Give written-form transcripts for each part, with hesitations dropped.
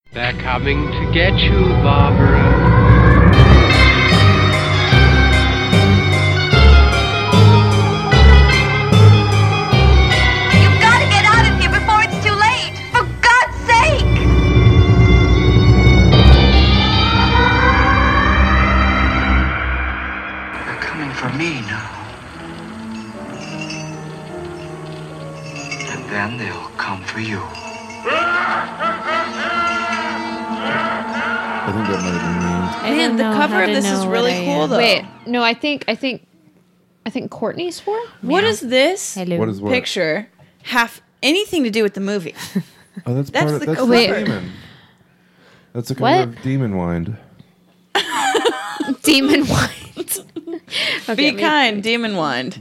They're coming to get you, Barbara. You've got to get out of here before it's too late! For God's sake! They're coming for me now. And then they'll come for you. I think that might have been me. Man, the cover of this is really cool, though. Wait, no, I think Courtney swore. What is this What is what? picture have anything to do with the movie? Oh, that's That's part of the that's cover. the demon. That's the cover What? of Demon Wind. Demon White. Be kind, Demon Wind.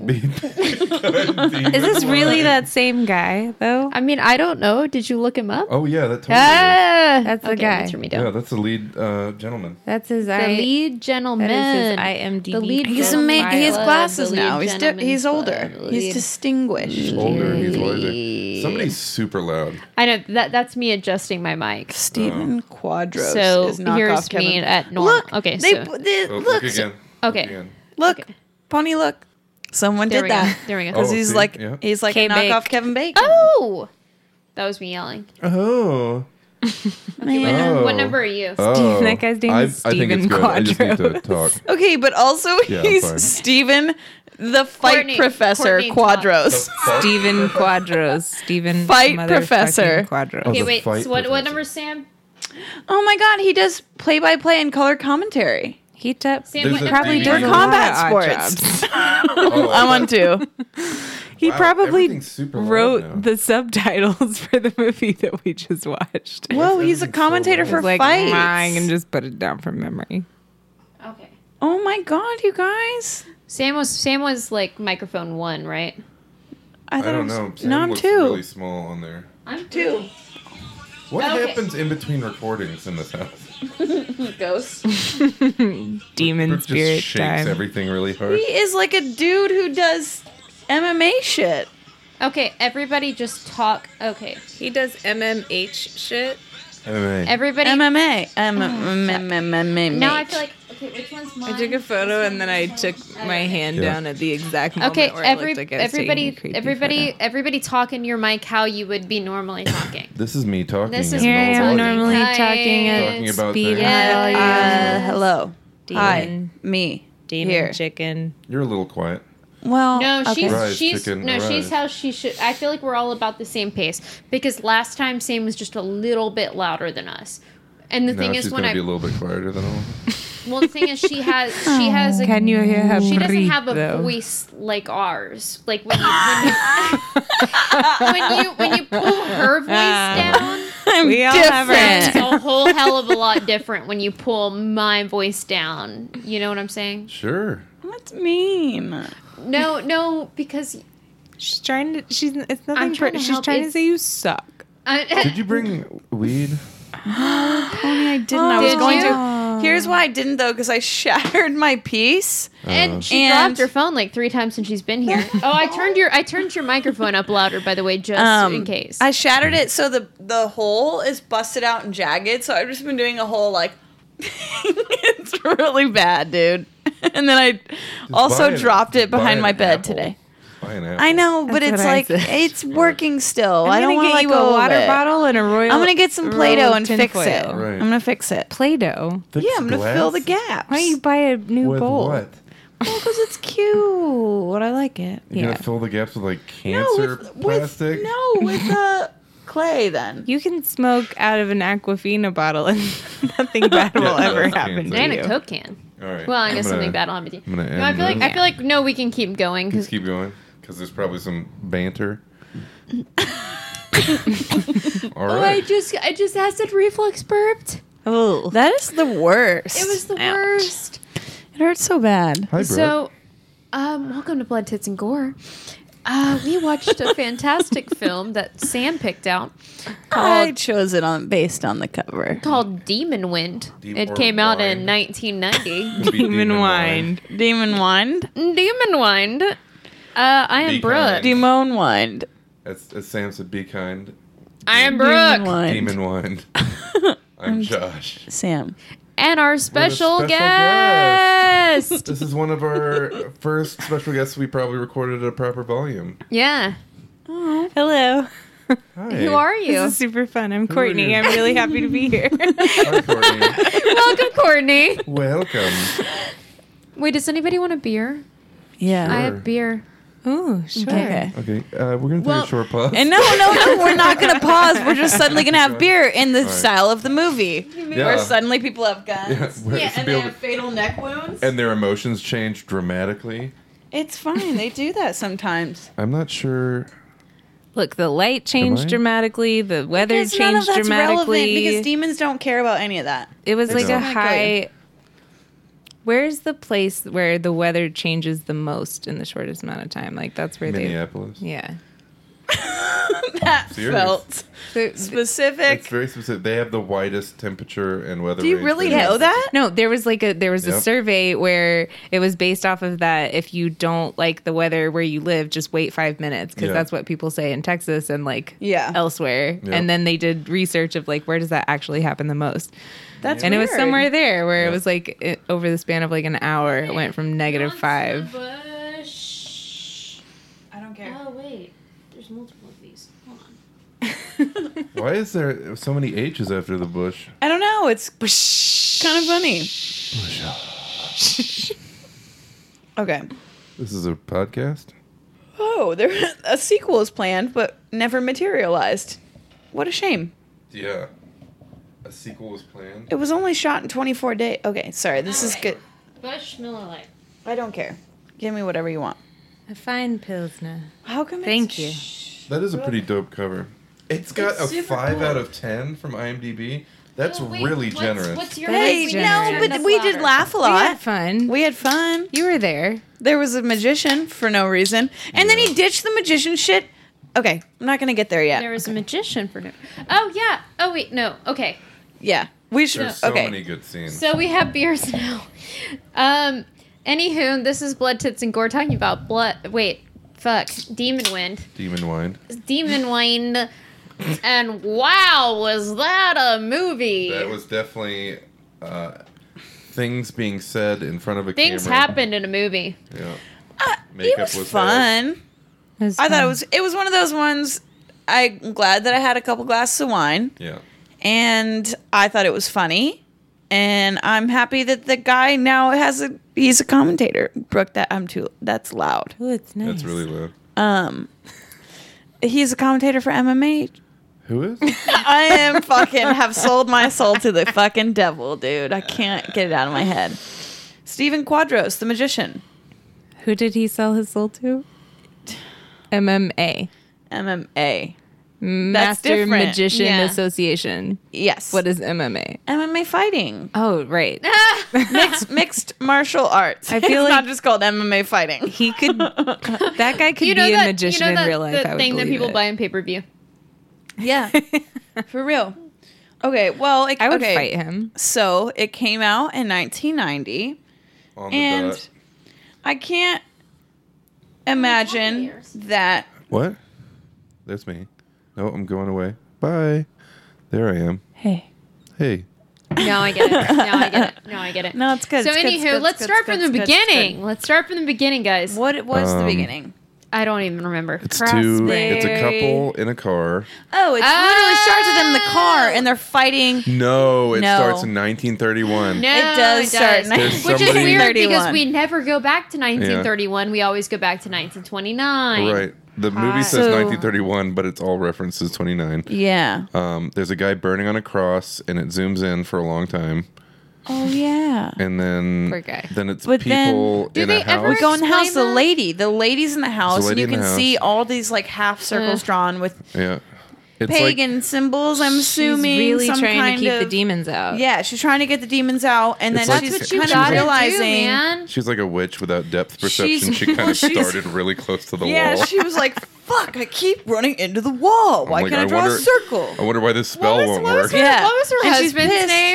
Is this really that same guy, though? I mean, I don't know. Did you look him up? Oh yeah, that totally. Ah, That's the guy. Threw me is. down. Yeah, that's the lead gentleman. That's his The eye. lead gentleman. That is his IMDb. The lead He's gentleman. He has glasses The lead now. gentleman. He's older. The He's lead- distinguished. He's older. He's wiser. Somebody's super loud. I know that's me adjusting my mic. Stephen Quadros So is knockoff here's Kevin. me at normal. Look, Okay, they, so Oh, look, look again. okay. Look again. look, Okay. Pony, look. Someone There did we go. that. There we go. Because Oh, he's see? like Yeah. he's like a K-Bake. knockoff Kevin Bacon. Oh, that was me yelling. Oh. What number are you? Oh. That guy's name is I think it's Stephen good. I just need to Quadros. talk. Okay, but also Yeah, he's fine. Stephen, the fight Courtney- professor Courtney Quadros. Stephen Quadros. Stephen Fight motherfucking professor. Quadros. Oh, Okay, the wait. fight So what professor. number, Sam? Oh my God, he does play-by-play and color commentary. He Sam, There's what a number probably TV does For a show. lot combat of odd sports. jobs. Oh, I want to. He Wow, probably everything's super loud wrote now. the subtitles for the movie that we just watched. Whoa, he's a everything's so commentator loud? for Like fights. lying and just put it down from memory. Okay. Oh my God, you guys! Sam was like microphone 1, right? I thought I it don't was, know. Sam No, I'm looks two. really small on there. I'm 2. What Okay. happens in between recordings in this house? Ghost. Demon Brooke spirit just shakes time. everything really He hard. is like a dude who does MMA shit. Okay, everybody just talk. Okay. He does MMH shit. MMA. Everybody. MMA. MMA. Now I feel like, okay, which one's mine? I took a photo and then I took my hand Yeah. down at the exact moment Okay, where it looked like I was taking a creepy everybody talk in your mic how you would be normally talking. This is me talking. This is in Here I normal am volume. normally Hi. talking at Talking about speed. things. Yeah. hello. Hi, Demon. me. Demon Here. chicken. You're a little quiet. Well, No, okay. Rise, she's chicken, no, rise. she's how she should. I feel like we're all about the same pace because last time Sam was just a little bit louder than us. And the Now thing she's is, when gonna I be a little bit quieter than all. well, the thing is, she has a Can you hear her she doesn't breathe, have a though? voice like ours. Like when you pull her voice down, We all have it's our a whole hell of a lot different when you pull my voice down. You know what I'm saying? Sure. That's mean. No, because She's trying to. It's nothing. I'm trying to she's help. trying to It's- say you suck. Did you bring weed? Pony, I didn't. I was Did going you? to. Here's why I didn't though, because I shattered my piece. And she And- dropped her phone like 3 times since she's been here. Oh, I turned your microphone up louder, by the way, just in case. I shattered it so the hole is busted out and jagged. So I've just been doing a whole like. It's really bad, dude. And then I also dropped it behind my bed today. Buy an apple. I know, but That's it's what I like said. it's working still. I'm I don't gonna want to get let you go a water of it. bottle and a royal. I'm gonna get some Play-Doh and fix it. tinfoil. Right. I'm gonna fix it. Play-Doh. Fix Yeah, I'm gonna glass? fill the gaps. Why don't you buy a new With bowl? what? Because it's cute. I like it. You're Yeah. gonna fill the gaps with like No, cancer with plastic? with clay. Then You can smoke out of an Aquafina bottle and nothing bad will Yeah, ever that's happen cancer. to and you. a Coke can. All right. Well, I I'm guess gonna- something bad will happen with you. I'm gonna No, end I feel like no, we can keep going Let's because keep going because there's probably some banter. All right. I just acid reflux burped. Oh, that is the worst. It was the Ouch. worst. It hurts so bad. Hi, Brooke. So, welcome to Blood, Tits, and Gore. We watched a fantastic film that Sam picked out I chose it based on the cover. called Demon Wind. It or came out Wind. in 1990. It'd be demon wind. Demon Wind. Demon Wind. I am Be Brooke. kind. Demon Wind. As Sam said, be kind. I am Demon Brooke. Wind. Demon wind. I'm Josh. Sam. And our special, special guest. This is one of our first special guests we probably recorded at a proper volume. Yeah. Hello. Hi. Who are you? This is super fun. I'm Who are Courtney. you? I'm really happy to be here. Hi, Courtney. Welcome, Courtney. Welcome. Wait, does anybody want a beer? Yeah. I have beer. Ooh, sure. Okay. Okay, we're going to take a short pause. And no, we're not going to pause. We're just suddenly going to have beer in the style of the movie. Yeah. Where suddenly people have guns. Yeah, where it should and be they able have fatal neck wounds. And their emotions change dramatically. It's fine. They do that sometimes. I'm not sure. Look, the light changed I? dramatically. The weather Because none of changed that's relevant dramatically. because demons don't care about any of that. It was like No. a high. Where's the place where the weather changes the most in the shortest amount of time? Like that's where Minneapolis. Yeah. That So, Serious. felt specific. It's very specific. They have the widest temperature and weather. Do you range really there know is. that? no, there was a Yep. survey where it was based off of that. If you don't like the weather where you live, just wait 5 minutes because Yeah. that's what people say in Texas and Yeah. elsewhere. Yep. And then they did research of like where does that actually happen the most. That's And it was weird. somewhere there where Yep. it was like over the span of like an hour, it went from -5. I don't care. Oh, wait. There's multiple of these. Hold on. Why is there so many H's after the bush? I don't know. It's kind of funny. Okay. This is a podcast? Oh, a sequel is planned, but never materialized. What a shame. Yeah. A sequel was planned? It was only shot in 24 days. Okay, sorry. This is good. Bush Miller Lite. I don't care. Give me whatever you want. A fine Pilsner. How come? Thank you. That is a pretty dope cover. It's got It's a super 5 cool. out of 10 from IMDb. That's really generous. What's your Hey, is no, generous. but we did laugh a We lot. had fun. We had fun. You were there. There was a magician for no reason, and then he ditched the magician shit. Okay, I'm not gonna get there yet. There was a magician for no. Oh yeah. Oh wait, no. Okay. Yeah, we should. There's so okay. many good scenes. So we have beers now. Anywho, this is Blood, Tits, and Gore talking about blood. Wait, fuck. Demon Wind. Demon Wine. Demon Wind. And wow, was that a movie? That was definitely things being said in front of a Things camera. happened in a movie. Yeah. It was fun. I thought it was one of those ones. I'm glad that I had a couple glasses of wine, Yeah. and I thought it was funny, and I'm happy that the guy now he's a commentator. Brooke, that's loud. Oh, it's nice. That's really loud. He's a commentator for MMA. Who is? I am have sold my soul to the fucking devil, dude. I can't get it out of my head. Stephen Quadros, the magician. Who did he sell his soul to? MMA. MMA. Master different. Magician Yeah. Association. Yes. What is MMA? MMA fighting? Oh, right. Mixed martial arts. I feel it's like- not just called MMA fighting. He could. That guy could You know be that a magician you know that, in real life. the I would thing that believe people it. buy in pay-per-view. Yeah, for real. Okay, well, I would fight him. So it came out in 1990, On the and dot. I can't imagine that. What? There's me. No, I'm going away. Bye. There I am. Hey. Hey. Now I get it. Now I get it. No, it's good. So it's good, anywho, it's good, let's it's start good, from the it's good, it's beginning. good. Let's start from the beginning, guys. What was the beginning? I don't even remember. It's It's a Crossberry. couple in a car. Oh, it literally starts with them in the car and they're fighting. No, it No. starts in 1931. No, It does start in There's Which is somebody- weird because 31. we never go back to 1931. We always go back to 1929. Right. The movie says So- 1931, but it's all references 29. Yeah. There's a guy burning on a cross, and it zooms in for a long time, Oh yeah. and then Poor guy. then it's But then- people Do in a they ever house. We go in the house. Explain that? The lady's in the house, and lady you in the can house. see all these like half circles drawn with Yeah, it's pagan symbols. I'm She's assuming really some trying kind to keep of, the demons out. Yeah, she's trying to get the demons out, and then It's like- she's That's what you kind of gotta realizing. do, man. She's like a witch without depth perception. She's- She kind well, of she's- started really close to the Yeah, wall. she was like, "Fuck! I keep running into the wall. Why I'm like, can't I draw a circle?" I wonder why this spell won't work. Yeah. What was her And she's husband's pissed. name?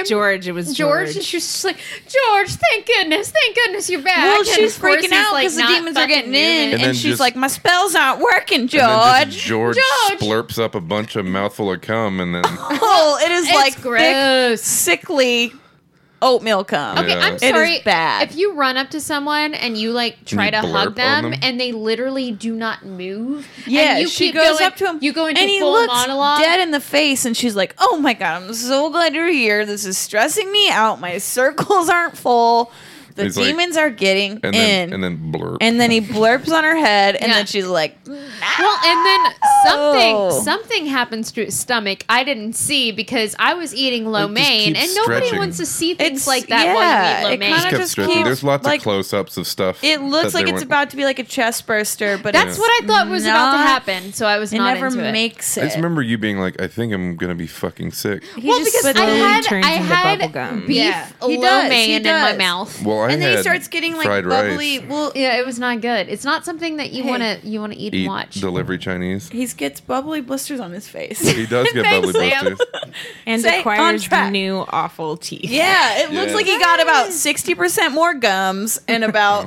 George. It was George. George. And she was just like, George, thank goodness you're back. Well, And she's of course freaking out he's, because the not demons are fucking getting moving. in, And then and she's just- like, "My spells aren't working, And then just George." George splurps up a bunch of mouthful of cum, and then Oh, it is It's like thick, gross. sickly oatmeal cum. Okay, Yeah. I'm It sorry. is bad. If you run up to someone and you like try you to blurp hug on them, them? and they literally do not move, Yeah, and you she keep goes going, up to him. You go into and he full looks monologue. dead in the face, and she's like, "Oh my god, I'm so glad you're here. This is stressing me out. My circles aren't full. The He's like- demons are getting and in." then and then blurp. And then he blurps on her head, and Yeah. then she's like, Well, and then Oh. something happens to his stomach. I didn't see because I was eating lo It just mein, keeps and nobody stretching. wants to see things It's- like that yeah, while you it eat lo mein. kinda kept just stretching. keeps, There's lots like- of close-ups of stuff. "It looks that like they it's weren't- about to be like a chest burster, but That's it's what I thought was about to not- happen, so I was It not never into it. makes I it. just remember you being like, "I think I'm gonna be fucking sick." He Well, just because slowly turns into bubblegum. beef Yeah, he lo does, mein he in my does. mouth. Well, I and then he had starts getting like fried bubbly. rice. Well, Yeah, it was not good. It's not something that you Hey. want to eat Eat and watch. delivery Chinese. he gets bubbly blisters on his face. He does get Thanks, bubbly Sam. blisters. And Stay on acquires track. new awful teeth. Yeah, it looks Yeah. like he got about 60% more gums and about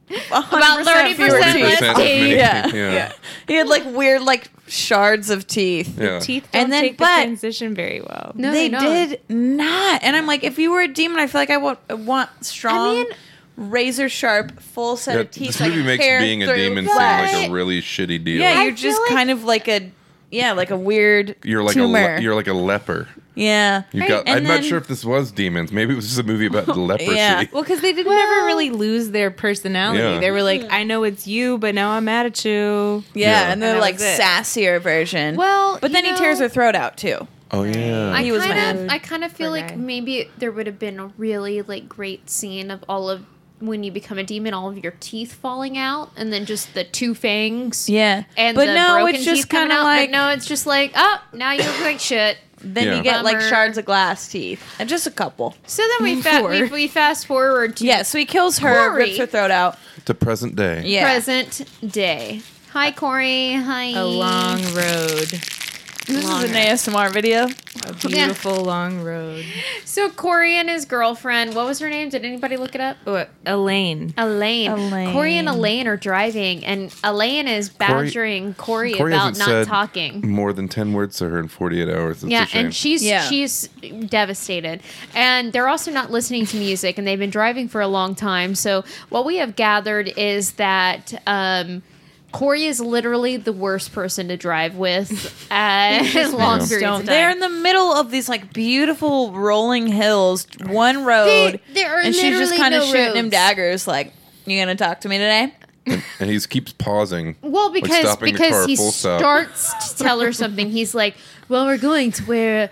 30% fewer less teeth. 40% teeth. Yeah. yeah. He had like weird like shards of teeth. Yeah. Teeth don't And then- take the but- transition very well. No, they don't. did not. And I'm like, if you were a demon, I feel like I want strong, I mean- razor sharp, full set Yeah, of teeth. this movie like makes hair being a through demon seem flesh. like a really shitty deal. Yeah, I you're just feel like- kind of like a like a weird you're like tumor. you're like a leper. Yeah. You got. And I'm then- not sure if this was demons. Maybe it was just a movie about leprosy. Yeah. Well, because they did never really lose their personality. Yeah. They were like, I know it's you, but now I'm mad at you. Yeah, Yeah. and they're And that like was it. sassier version. Well, but then you he tears know- her throat out too. Oh yeah. He was mad. I kind of feel Poor like guy. maybe there would have been a really like great scene of all of when you become a demon, all of your teeth falling out, and then just the two fangs. Yeah. And But the no, broken it's just teeth coming kinda out. like- But no, it's just like, oh, now you look like shit. Then Yeah. you get like Bummer. shards of glass teeth, and just a couple. So then Four. we fast forward to Yeah, so he kills her, Corey. rips her throat out. To present day. Yeah. present day. Hi, Corey. Hi. A long road. This is an ASMR video. A beautiful long road. So Corey and his girlfriend, what was her name? Did anybody look it up? Oh, Elaine. Elaine. Elaine. Corey and Elaine are driving, and Elaine is badgering Corey about hasn't not said talking. more than 10 words to her in 48 hours. It's Yeah, a shame. and she's Yeah. devastated, and they're also not listening to music, and they've been driving for a long time. So what we have gathered is that Corey is literally the worst person to drive with long periods of time. They're in the middle of these like beautiful rolling hills, one road, there are and she's just literally kind of no shooting him roads. daggers. Like, you gonna talk to me today? and he keeps pausing. Well, because stopping the car he full stop. starts to tell her something. He's like, "Well, we're going to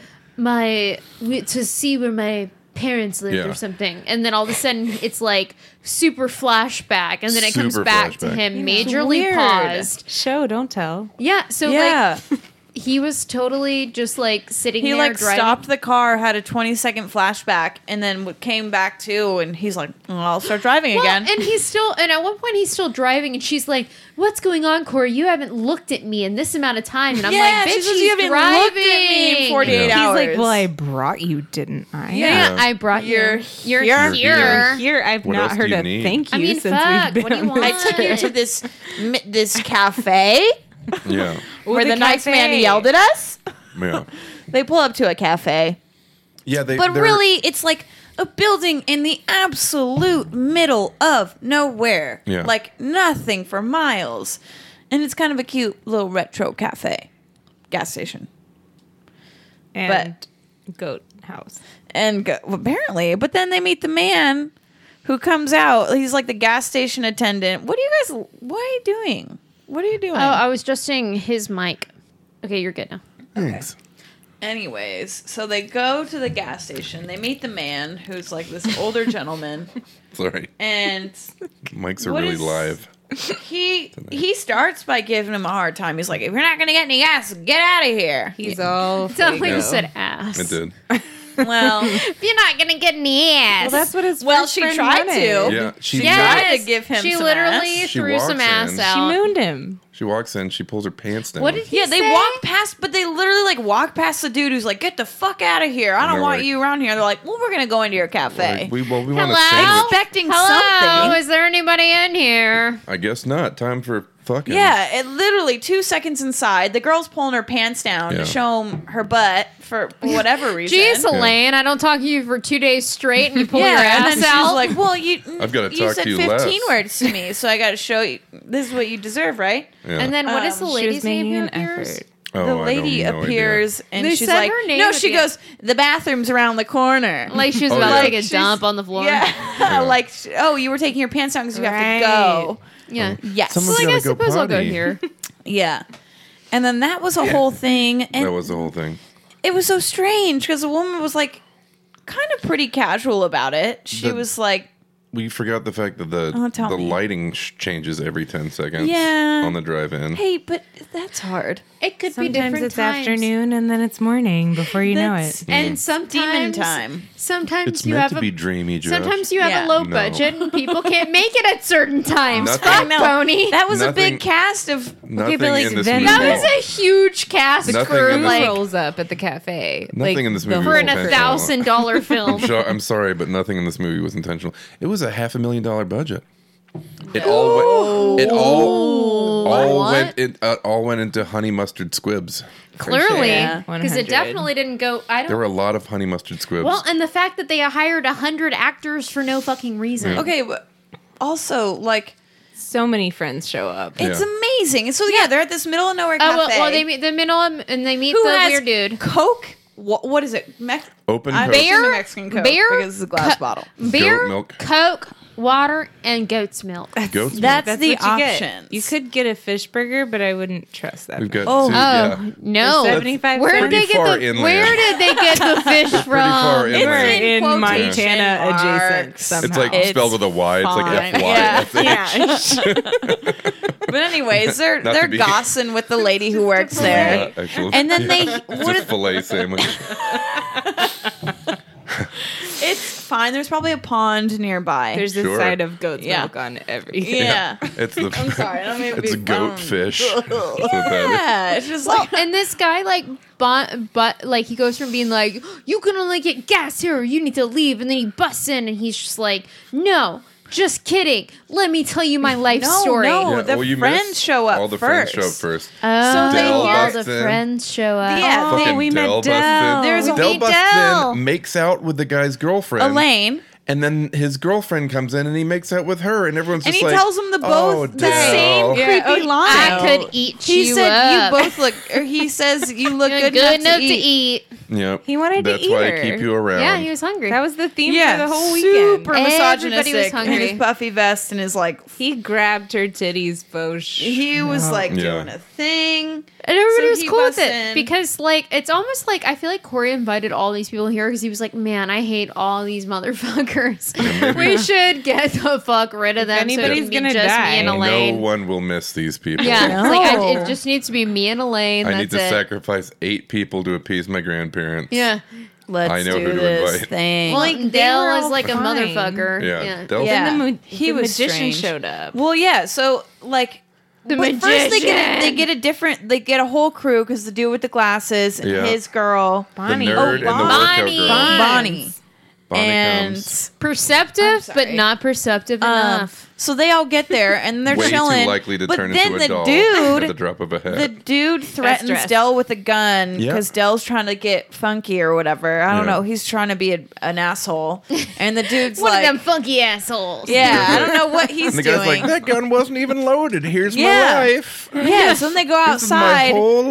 to see where my parents lived Yeah. or something," and then all of a sudden it's like super flashback, and then it comes Super back to flashback. him It's majorly weird. paused. Show, don't tell. Yeah, so Yeah. like he was totally just like sitting He there like driving. stopped the car, had a 20-second flashback, and then came back to, and he's like, "Oh, I'll start driving Well, again." and he's still, and at one point he's still driving, and she's like, "What's going on, Corey? You haven't looked at me in this amount of time." And I'm like, she "Bitch, says, he's "You haven't driving." looked at me in 48 Yeah. hours. He's like, well, I brought you, didn't I? Yeah, Yeah. I brought You're you. You're here. here. Here, I've What else not do heard you a need? thank you I mean, since fuck, we've what been do you on want? this I took you to this cafe Yeah. where the nice man cafe. yelled at us. Yeah. They pull up to a cafe. Yeah. But really, it's like a building in the absolute middle of nowhere. Yeah. Like nothing for miles. And it's kind of a cute little retro cafe. Gas station. And goat house. And apparently, but then they meet the man who comes out. He's like the gas station attendant. What are you doing? What are you doing? Oh, I was adjusting his mic. Okay, you're good now. Thanks. Anyways, so they go to the gas station. They meet the man who's like this older gentleman. Sorry. And Mics are What really is- live. he starts by giving him a hard time. He's like, if you're not going to get any gas, get out of here. He's all Sounds like fuego. you said ass. It did. Well, If you're not gonna get any ass. Well, that's what his Well, first she friend tried wanted. to. Yeah, she tried to give him She some literally ass. She threw some walks ass in. out. She mooned him. She walks in. She pulls her pants down. What did he yeah, say? they walk past, but they literally like walk past the dude who's like, "Get the fuck out of here! I And don't they're want like- you around here." They're like, "Well, we're gonna go into your cafe." Like, we want a Hello? sandwich. Expecting Hello, something. is there anybody in here? I guess not. Time for fucking. Yeah, it literally 2 seconds inside. The girl's pulling her pants down Yeah. to show him her butt for whatever reason. Jeez, Elaine, I don't talk to you for 2 days straight, and you pull your Yeah, and ass then she's out. like, "Well, I've gotta you talk said to you 15 less." words to me, so I got to show you. This is what you deserve, right?" Yeah. and then what is the She lady's was making name? an who appears? effort. Oh, The I lady don't- no idea. appears and They she's said like, her name "No," at she the goes, "The bathroom's around the corner." Like she was Oh, about yeah. to take a She's- dump on the floor. Yeah, like, "Oh, you were taking your pants down because you have Right. to go." Yeah. Yes, Someone's Like, I gotta go suppose I'll go potty. here. yeah. And then that was a whole thing, and That was the whole thing. it was so strange because the woman was like, kind of pretty casual about it. She The- was like, We forgot the fact that the Oh, tell me. lighting changes every 10 seconds. Yeah. On the drive-in. "Hey, but that's hard." It could be Sometimes different it's times. afternoon and then it's morning before you know That's- it. And sometimes Demon time. Sometimes It's you meant have to a be dreamy, Josh. sometimes you have Yeah. a low No. budget and people can't make it at certain times. Nothing- Fuck, I know. Pony. That was a Nothing- big cast of Nothing but, like, in this then- movie. That was a huge cast Nothing for in this- like rolls up at the cafe. Nothing in this movie the for was an whole- intentional. $1,000 film. I'm sorry, but nothing in this movie was intentional. It was a $500,000 budget. It all went. It all What? went. It all went into honey mustard squibs. Clearly, Yeah. because 100. it definitely didn't go. I There don't. were a lot of honey mustard squibs. Well, and the fact that they hired 100 actors for no fucking reason. okay, but also like So many friends show up. it's Yeah. amazing. So yeah, they're at this middle of nowhere Oh cafe. well, they meet the middle and they meet who the has weird dude. Coke. What is it? Open I'm Coke. assuming Mexican Coke beer, because it's a glass bottle. Beer, Goat milk. Coke, water, and goat's milk. Goat's milk. That's the what you get. options. You could get a fish burger, but I wouldn't trust that. We've got Oh. two. Oh Yeah. no! That's 75 Where did cents. they Pretty get far the? inland. Where did they get the fish far from? inland. We're in in quotation Montana adjacent marks. somehow. It's like It's spelled with a Y. It's like fine. FY. Yeah. But anyways, they're Not to be- gossing with the lady who works there. Actually. And then they It's what a if, filet sandwich. it's fine. There's probably a pond nearby. There's a Sure. side of goat's Yeah. milk on everything. yeah. It's the. I'm sorry. I don't mean to It's be a goat bummed. fish. That's what that Yeah, it's just Well, like and this guy but like he goes from being like, you can only get gas here, or you need to leave, and then he busts in and he's just like, no, just kidding. Let me tell you my life story. no. Yeah, the well, you friends missed. show up All the first. friends show up first. Oh, Dell all the busts in. friends show up. Yeah, Oh, they- we met busts Dell. in. There's a Dell meet busts Dell. in, makes out with the guy's girlfriend. Elaine. And then his girlfriend comes in and he makes out with her, and everyone's And just he like, tells them the "Oh, both the same Dell." creepy line. I could eat He you said up. you both look, or he says you look You're good, enough to eat. Yep. He wanted to That's eat why her. I keep you around. Yeah, he was hungry. That was the theme Yeah, for the whole weekend. super Everybody was misogynistic. hungry. In his puffy vest and his like, He grabbed her titties, faux he was like Yeah. doing a thing. And everybody So was he cool with busts it in. because, like, it's almost like I feel like Corey invited all these people here because he was like, "Man, I hate all these motherfuckers. We should get the fuck rid of them. anybody's so it can gonna be just die. me and No Elaine." No one will miss these people. Yeah, No. it's like it just needs to be me and Elaine. I That's need to it. sacrifice 8 people to appease my grandparents. Yeah. Let's I know do who to this invite. thing. Well, Like, they Dale were is all like a fine. motherfucker. Yeah. Dell's- Yeah. Then He the was magician strange. showed up. Well, yeah. So like, The but first they magician. get a whole crew because the dude with the glasses and Yeah. his girl The Bonnie. nerd and the Bonnie. workout girl. Bonnie. Bonnie And comes. Perceptive, I'm but sorry. not perceptive enough. so they all get there and they're Way chilling. too likely to but turn then into a doll the at the dude, drop of a hat. the dude threatens dressed. Dell with a gun Yeah. because Dell's trying to get funky or whatever. I don't Yeah. know. He's trying to be an asshole, and the dude's One like, of them funky assholes. "Yeah, I don't know what he's and the guy's doing." like, that gun wasn't even loaded. Here's Yeah. my life. Yeah, so then they go This is my outside, whole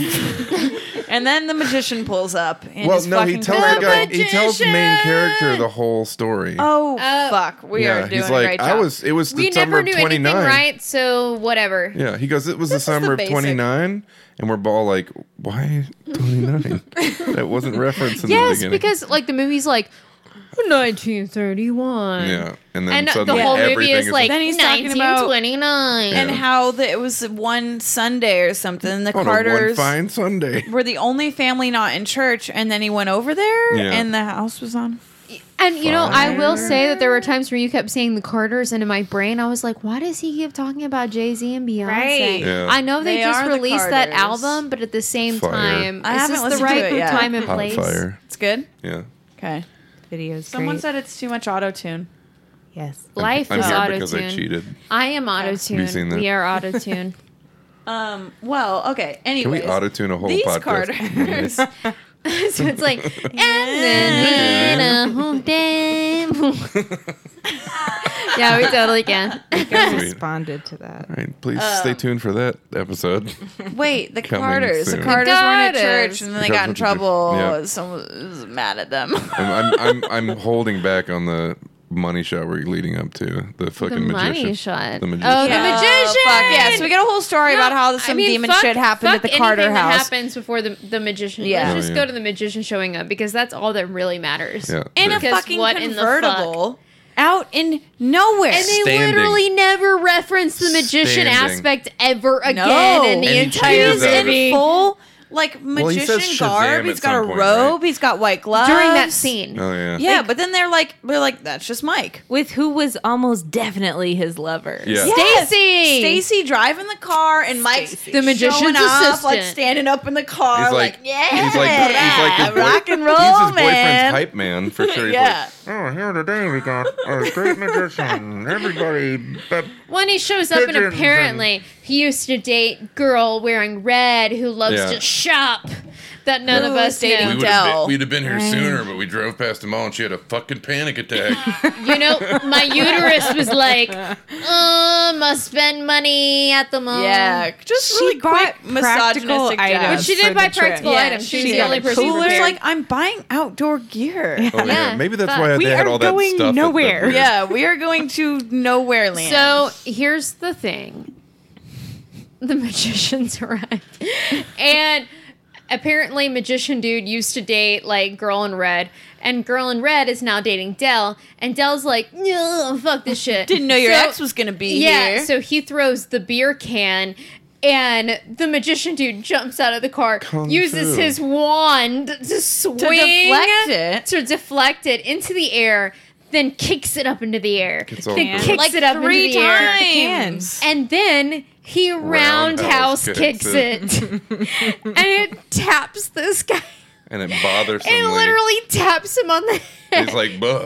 life. and then the magician pulls up. In Well, his no, he fucking tells the purple- guy. He tells the main character the whole story. Oh fuck, we are yeah, doing he's a like, great job. It was We the summer never of knew 29. anything right, so whatever. Yeah, he goes, it was This the is the summer of basic. 29, and we're all like, why 29? That wasn't referenced in the Yes, beginning. because like the movie's like 1931. Yeah, and then And the suddenly whole movie everything is like Then he's talking about- 1929. And Yeah. how it was one Sunday or something. The on a one Carters fine Sunday. were the only family not in church, and then he went over there, Yeah. and the house was on. And you know, I will say that there were times where you kept saying the Carters, and in my brain, I was like, "Why does he keep talking about Jay-Z and Beyonce?" Right. Yeah. I know they They just are the released that Carters. album, but at the same Fire. time, I is haven't this the listened to right it yet. time and Hot place? fire. It's good. Yeah. Okay. Videos. Someone great. said it's too much auto tune. yes. Life I'm is here auto because I tune. cheated. I am auto Have you seen tune. that? We are auto tune. Well, okay. Can Anyways, we auto tune a whole these podcast? Carters. So it's like, and then damn. Yeah, we totally can. I Sweet. responded to that. All right, please stay tuned for that episode. Wait, the Coming Carters. soon. The Carters weren't at Carters. church, and then they got in Carters were at church. trouble. Yeah. Someone was mad at them. I'm holding back on the money shot we're leading up to the fucking The money magician. shot. The magician. Oh, the Yeah. magician. Fuck yeah! So we got a whole story about how some demon shit happened at the Carter anything that house. happens before the magician. Yeah. Let's Oh, just yeah. go to the magician showing up because that's all that really matters. Yeah. In a Because fucking what in the fuck? convertible out in nowhere. And they Standing. literally never reference the magician Standing. aspect ever again No. in the And he entire changes He's that. movie. in full like he magician says Shazam garb. at He's got a some point, robe. right? He's got white gloves During that scene. Oh yeah. Yeah, but then they're like, that's just Mike. With who was almost definitely his lover. Yeah. Stacy! Stacy driving the car, and Mike's The magician's showing up, assistant. like standing up in the car, He's like, like, yeah, he's like his rock and roll, He's his man. boyfriend's hype man for sure. He's Yeah. like, oh, here today we got a great magician. Everybody, When he shows up and Pigeons apparently he used to date girl wearing red who loves Yeah. to shop that none of Who us was dating know. we Dell. we'd have been here sooner, but we drove past the mall and she had a fucking panic attack. You know, my uterus was like, must spend money at the mall. Yeah, just She really bought quick misogynistic practical jabs. But she did for buy the trip. practical Yeah, items. She was she the got only it. person Cooler's prepared. like, I'm buying outdoor gear. Oh yeah, Yeah, maybe that's fuck. why We they had are all that going stuff. at the nowhere. weird- Yeah, we are going to nowhere land. So here's the thing. The magician's arrived. And apparently magician dude used to date like girl in red. And girl in red is now dating Dell. And Dell's like, no, fuck this shit. didn't know your So- ex was gonna be Yeah, here. so he throws the beer can, and the magician dude jumps out of the car, Kung uses fu. his wand to swing to deflect it. into the air, then kicks it up into the air. Gets all Then red. kicks like it up 3 into the air. times. And then he roundhouse kicks it. And it taps this guy. And it bothers him. It literally taps him on the head. He's like, buh.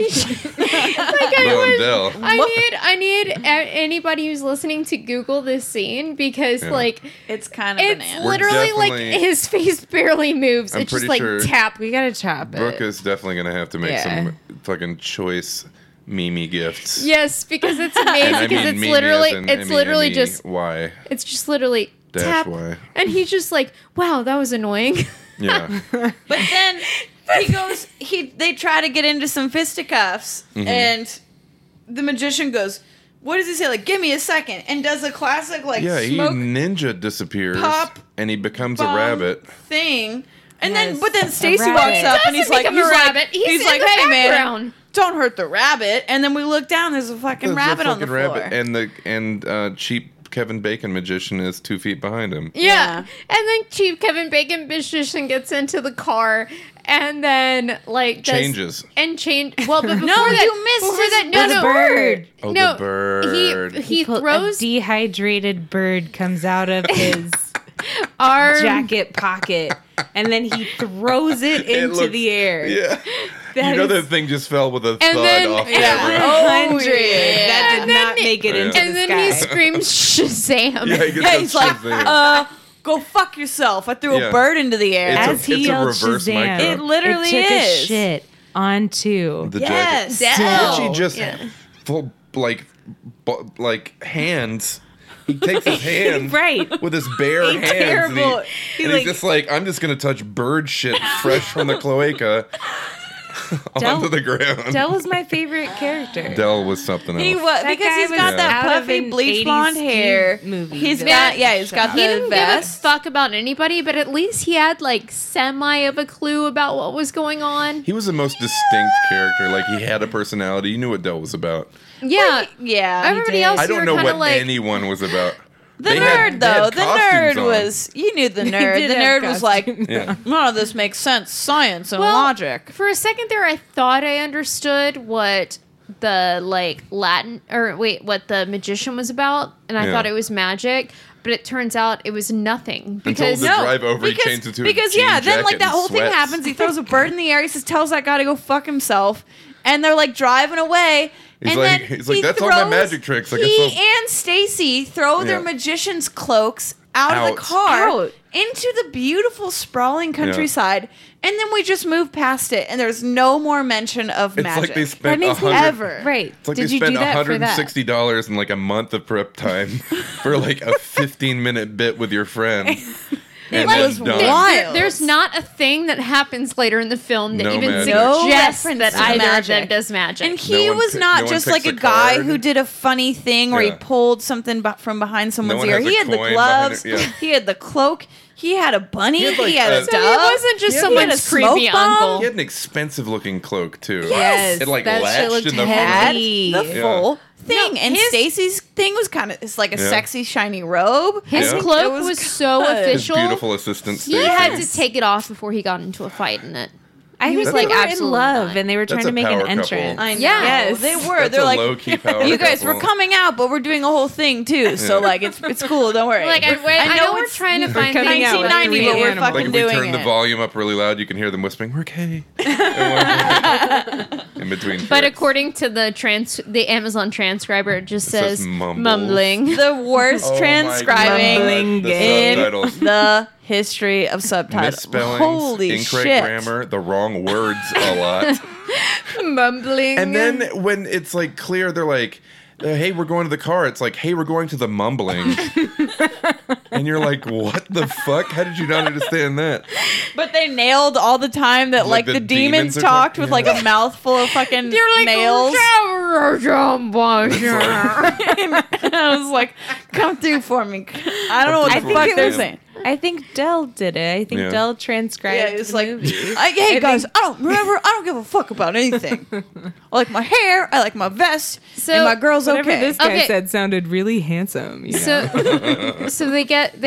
Like Dell. I need anybody who's listening to Google this scene because Yeah. like It's kind of it's bananas. We're literally like definitely- his face barely moves. I'm It's just pretty like sure- tap. We gotta chop it. Brooke is definitely gonna have to make Yeah. some fucking choice Mimi gifts. Yes, because it's amazing. And I Because mean it's Mimi literally as in it's literally just why it's just literally dash tap, why. and he's just like, wow, that was annoying. Yeah. But then he goes. They try to get into some fisticuffs, Mm-hmm. and the magician goes, "What does he say? Like, give me a second," and does a classic like Yeah, he smoke ninja disappears pop and he becomes a bomb rabbit. thing. And Yes, but then Stacy rabbit. walks up and He he's like, doesn't become a rabbit. He's in the "Hey man, background." don't hurt the rabbit." And then we look down. There's a fucking There's a rabbit on the fucking floor. rabbit, and cheap Kevin Bacon magician is 2 feet behind him. Yeah. And then cheap Kevin Bacon magician gets into the car and then like does, Changes. and change. Well, but before No, that, you missed before his that, no, the no, bird. Oh, no, the bird. He Pull- throws a dehydrated bird comes out of his our jacket pocket, and then he throws it into looks- the air. Yeah. That you know is- that thing just fell with a thud then- off yeah. camera. 100. That did And then not make it Yeah. into and the then sky. he screams Shazam. Yeah, he gets Yeah, that he's like, Shazam. go fuck yourself. I threw Yeah. a bird into the air. It's a- As he it's a yelled reverse mic Shazam, drop. It literally took is. a shit onto The Yes. jacket. Dell. Archie just Yeah. full like hands. He takes his hand right. with his bare He's hands. terrible. And, He, and like- he's just like, I'm just gonna touch bird shit fresh from the cloaca. onto the ground. Del was my favorite character. Del was something else. He was That because guy he's was got that out of puffy an bleach 80s blonde hair. movie. He's that got he's got He the didn't vest. give a fuck about anybody, but at least he had like semi of a clue about what was going on. He was the most distinct character. Like, he had a personality. You knew what Del was about. Yeah. Yeah, he Everybody did. else- I you don't were know kinda what like- anyone was about. The They nerd, had though. The costumes nerd on. was. You knew the nerd. did The have nerd was like, Yeah. none of this makes sense. Science and Well, logic. For a second there, I thought I understood what the what the magician was about, and I Yeah. thought it was magic. But it turns out it was nothing Until because the drive over, he changed into a because jean yeah, then jacket like that and whole thing sweats. happens. He throws a bird in the air. He says, "Tells that guy to go fuck himself," and they're like driving away. He's and like- then he's like, he "That's all my throws- magic tricks. I guess He I'll-" and Stacy throw their Yeah. magician's cloaks out of the Out. car Out. into the beautiful sprawling countryside, and then we just move past it, and there's no more mention of It's magic. like they That spent makes me ever. Right. It's like Did they you spent do that for that? $160 in like a month of prep time for like a 15-minute bit with your friend. And It then was done. wild. there's not a thing that happens later in the film that No even magic. No suggests reference that to either magic. of them does magic. And he one was pi- not no one just picks like a a guy card. who did a funny thing where he Yeah. pulled something from behind someone's one ear. has a He had the coin behind gloves. it, yeah. He had the cloak. He had a bunny. He He had, had, like, a a- dove. So he wasn't just He had someone's a smoke creepy bomb. uncle. He had an expensive looking cloak too. Yes, It like that shit latched looked in the Had front. heavy. the Yeah. full thing, No, and his- Stacy's thing was kind of it's like a Yeah. sexy shiny robe. His Yeah. cloak It was, was so good. His official. beautiful assistant He Stacey. had to take it off before he got into a fight in it. I He think was they like, were in absolutely love, not. and they were That's trying a to make an power couple. entrance. I know. Yes. They were. That's They're a like, low-key power you guys, couple. we're coming out, but we're doing a whole thing too. So Yeah. like, it's cool. Don't worry. Like, I know we're it's trying to find coming things out with 1990, three but we're animals. fucking Like if we doing turn the it. volume up really loud, you can hear them whispering, "We're gay." In between. But tricks. according to the Amazon transcriber, it just says says mumbles. mumbling. The worst Oh my transcribing God. The in subtitles. the history of subtitles. Misspellings, Holy incorrect shit! grammar, the wrong words a lot. Mumbling. And then when it's like clear, they're like, "Hey, we're going to the car." It's like, "Hey, we're going to the mumbling." And you're like, "What the fuck? How did you not understand that?" But they nailed all the time that Like like the the demons demons are talked talking- with like a mouthful of fucking males. I was like, "Come through for me." I don't know what I the think fuck it they're was- saying. I think Del did it. I think Yeah. Del transcribed Yeah, it's the like, movie. hey guys, I don't give a fuck about anything. I like my hair, I like my vest, So, and my girl's Whatever okay. this guy Okay. said sounded really handsome. You know? So they get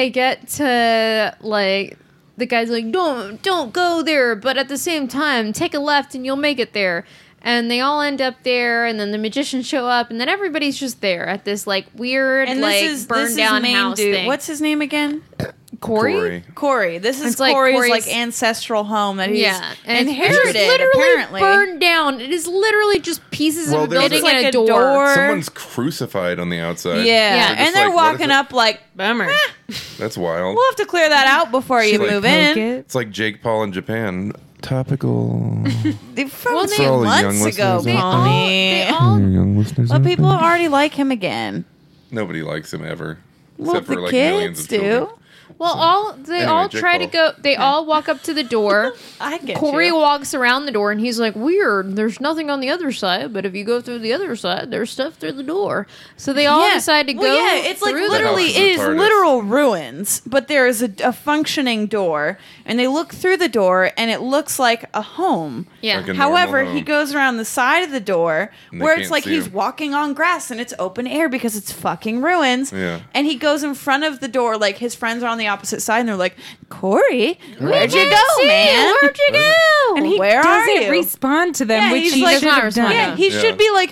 to like the guy's like don't go there, but at the same time take a left and you'll make it there. And they all end up there, and then the magicians show up, and then everybody's just there at this like weird and like this burned is down main house dude. thing. What's his name again? Corey? Corey. This is It's like Corey's Corey's- like ancestral home that he's Yeah, and it's inherited. literally Apparently, burned down. It is literally just pieces Well, of a there's building like and a a door. door. Someone's crucified on the outside. Yeah, Yeah. just and they're like, what is walking it? up like, Bummer. That's wild. we'll have to clear that out before you like, move Poke in. it. It's like Jake Paul in Japan. Topical. From Well, a they- few For all the young months ago, listeners They out all, Pony. they all Young listeners. Well, people already like him again. Nobody likes him ever. Well, Except for the like millions kids of children. do. Well, they Anyway, all Jake try to Paul. go. They all walk up to the door. I get Corey you. walks around the door and he's like, "Weird. There's nothing on the other side, but if you go through the other side, there's stuff through the door." So they all decide to go. Yeah, it's like through the literally, house it is is a TARDIS. literal ruins, but there is a functioning door, and they look through the door, and it looks like a home. Yeah. Like a However, normal he home. goes around the side of the door And they where it's can't like see he's him. walking on grass and it's open air because it's fucking ruins. Yeah. And he goes in front of the door, like his friends are on the opposite side, and they're like, "Corey, where'd you go, man? Where'd you go? And he Where are doesn't you?" respond to them, Yeah, which he's he like- should have Not done. responding. Yeah, he Yeah. should be like,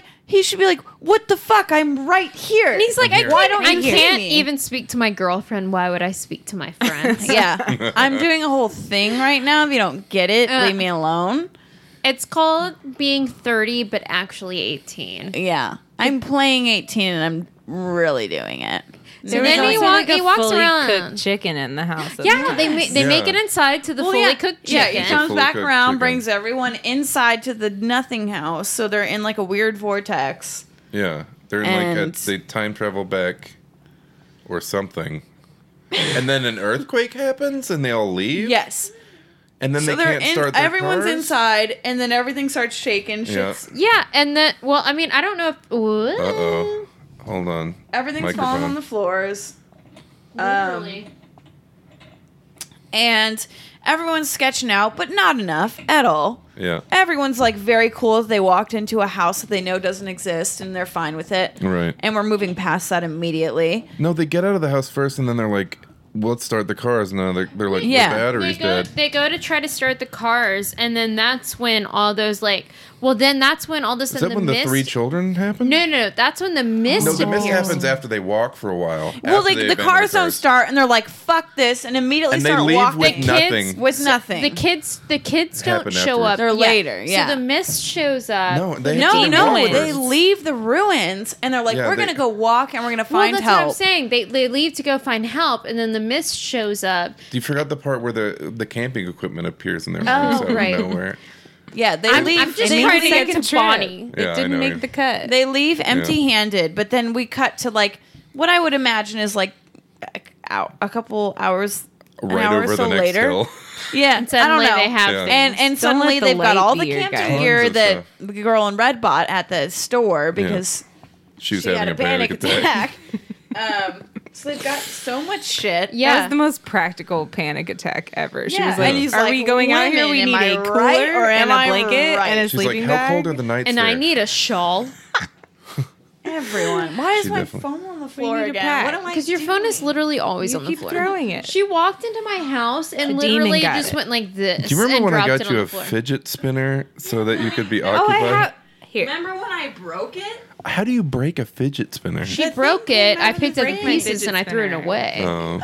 "What the fuck? I'm right here." And he's like, I'm here. "Why don't I you hear can't me?" even speak to my girlfriend. Why would I speak to my friends? Yeah, I'm doing a whole thing right now. If you don't get it, leave me alone. It's called being 30, but actually 18. Yeah, I'm playing 18 and I'm really doing it. So then he walks fully around. cooked chicken in the house. Yeah, they make Yeah. it inside to the fully cooked Yeah, chicken. he comes Fully back cooked around, chicken. brings everyone inside to the nothing house. So they're in like a weird vortex. Yeah. They're in And- they time travel back or something. And then an earthquake happens and they all leave? Yes. And then So they can't start their everyone's cars? inside, and then everything starts shaking. Yeah. Shit's, Yeah, and then, well, I mean, I don't know if. Uh-oh. Hold on. everything's falling Microphone. on the floors. Literally. And everyone's sketching out, but not enough at all. Yeah. Everyone's like very cool if they walked into a house that they know doesn't exist and they're fine with it. Right. And we're moving past that immediately. No, they get out of the house first, and then they're like, let's start the cars. No, they're like, Yeah. the battery's dead. They go to try to start the cars, and then that's when all those then that's when all of a Is sudden that when mist. the 3 children happen? No, that's when the mist No, the mist appears. happens after they walk for a while. Well, after they the abandon cars don't start, and they're like, "Fuck this," and immediately And they start leave walking with kids- nothing. with nothing. The kids don't Happen show up. afterwards. They're later, yeah. So the mist shows up. No, they no, have to no, walk they first. leave the ruins, and they're like, Yeah, "We're they- gonna go walk, and we're gonna Well, find that's help." what I'm saying. They leave to go find help, and then the mist shows up. You forgot the part where the camping equipment appears in their Oh, house out right. of nowhere. Yeah, they I'm leave. just they trying to leave- get to Second trip. Bonnie. Yeah, I It didn't know. make the cut. They leave empty-handed, but then we cut to like what I would imagine is like a couple hours, an Right hour or over so the next later. hill. Yeah, And suddenly I don't know. they have Yeah. things. And Don't suddenly let the they've got light all be the your camping guide. gear Tons of that stuff. the girl in red bought at the store because She was she had having a panic attack. So they've got so much shit. That yeah. was the most practical panic attack ever. She Yeah, was like, and he's "Are like, we going out here? "Women, We am need I a cooler right or and am a I blanket right?" and a She's like, sleeping how bag." cold are the nights and there? I need a shawl. Everyone. Why is She my definitely- phone on the floor need to again? pack. What am I Because your phone is doing? literally always You on the keep floor. throwing it. She walked into my house and The demon literally got just it. went like this. Do you remember and when I dropped got it on you the a floor. fidget spinner so that you could be Oh, I occupied? have here. Remember when I broke it? How do you break a fidget spinner? She The broke thing it. came I out of picked the up the brain. pieces Fidget and I threw it spinner. away. Oh.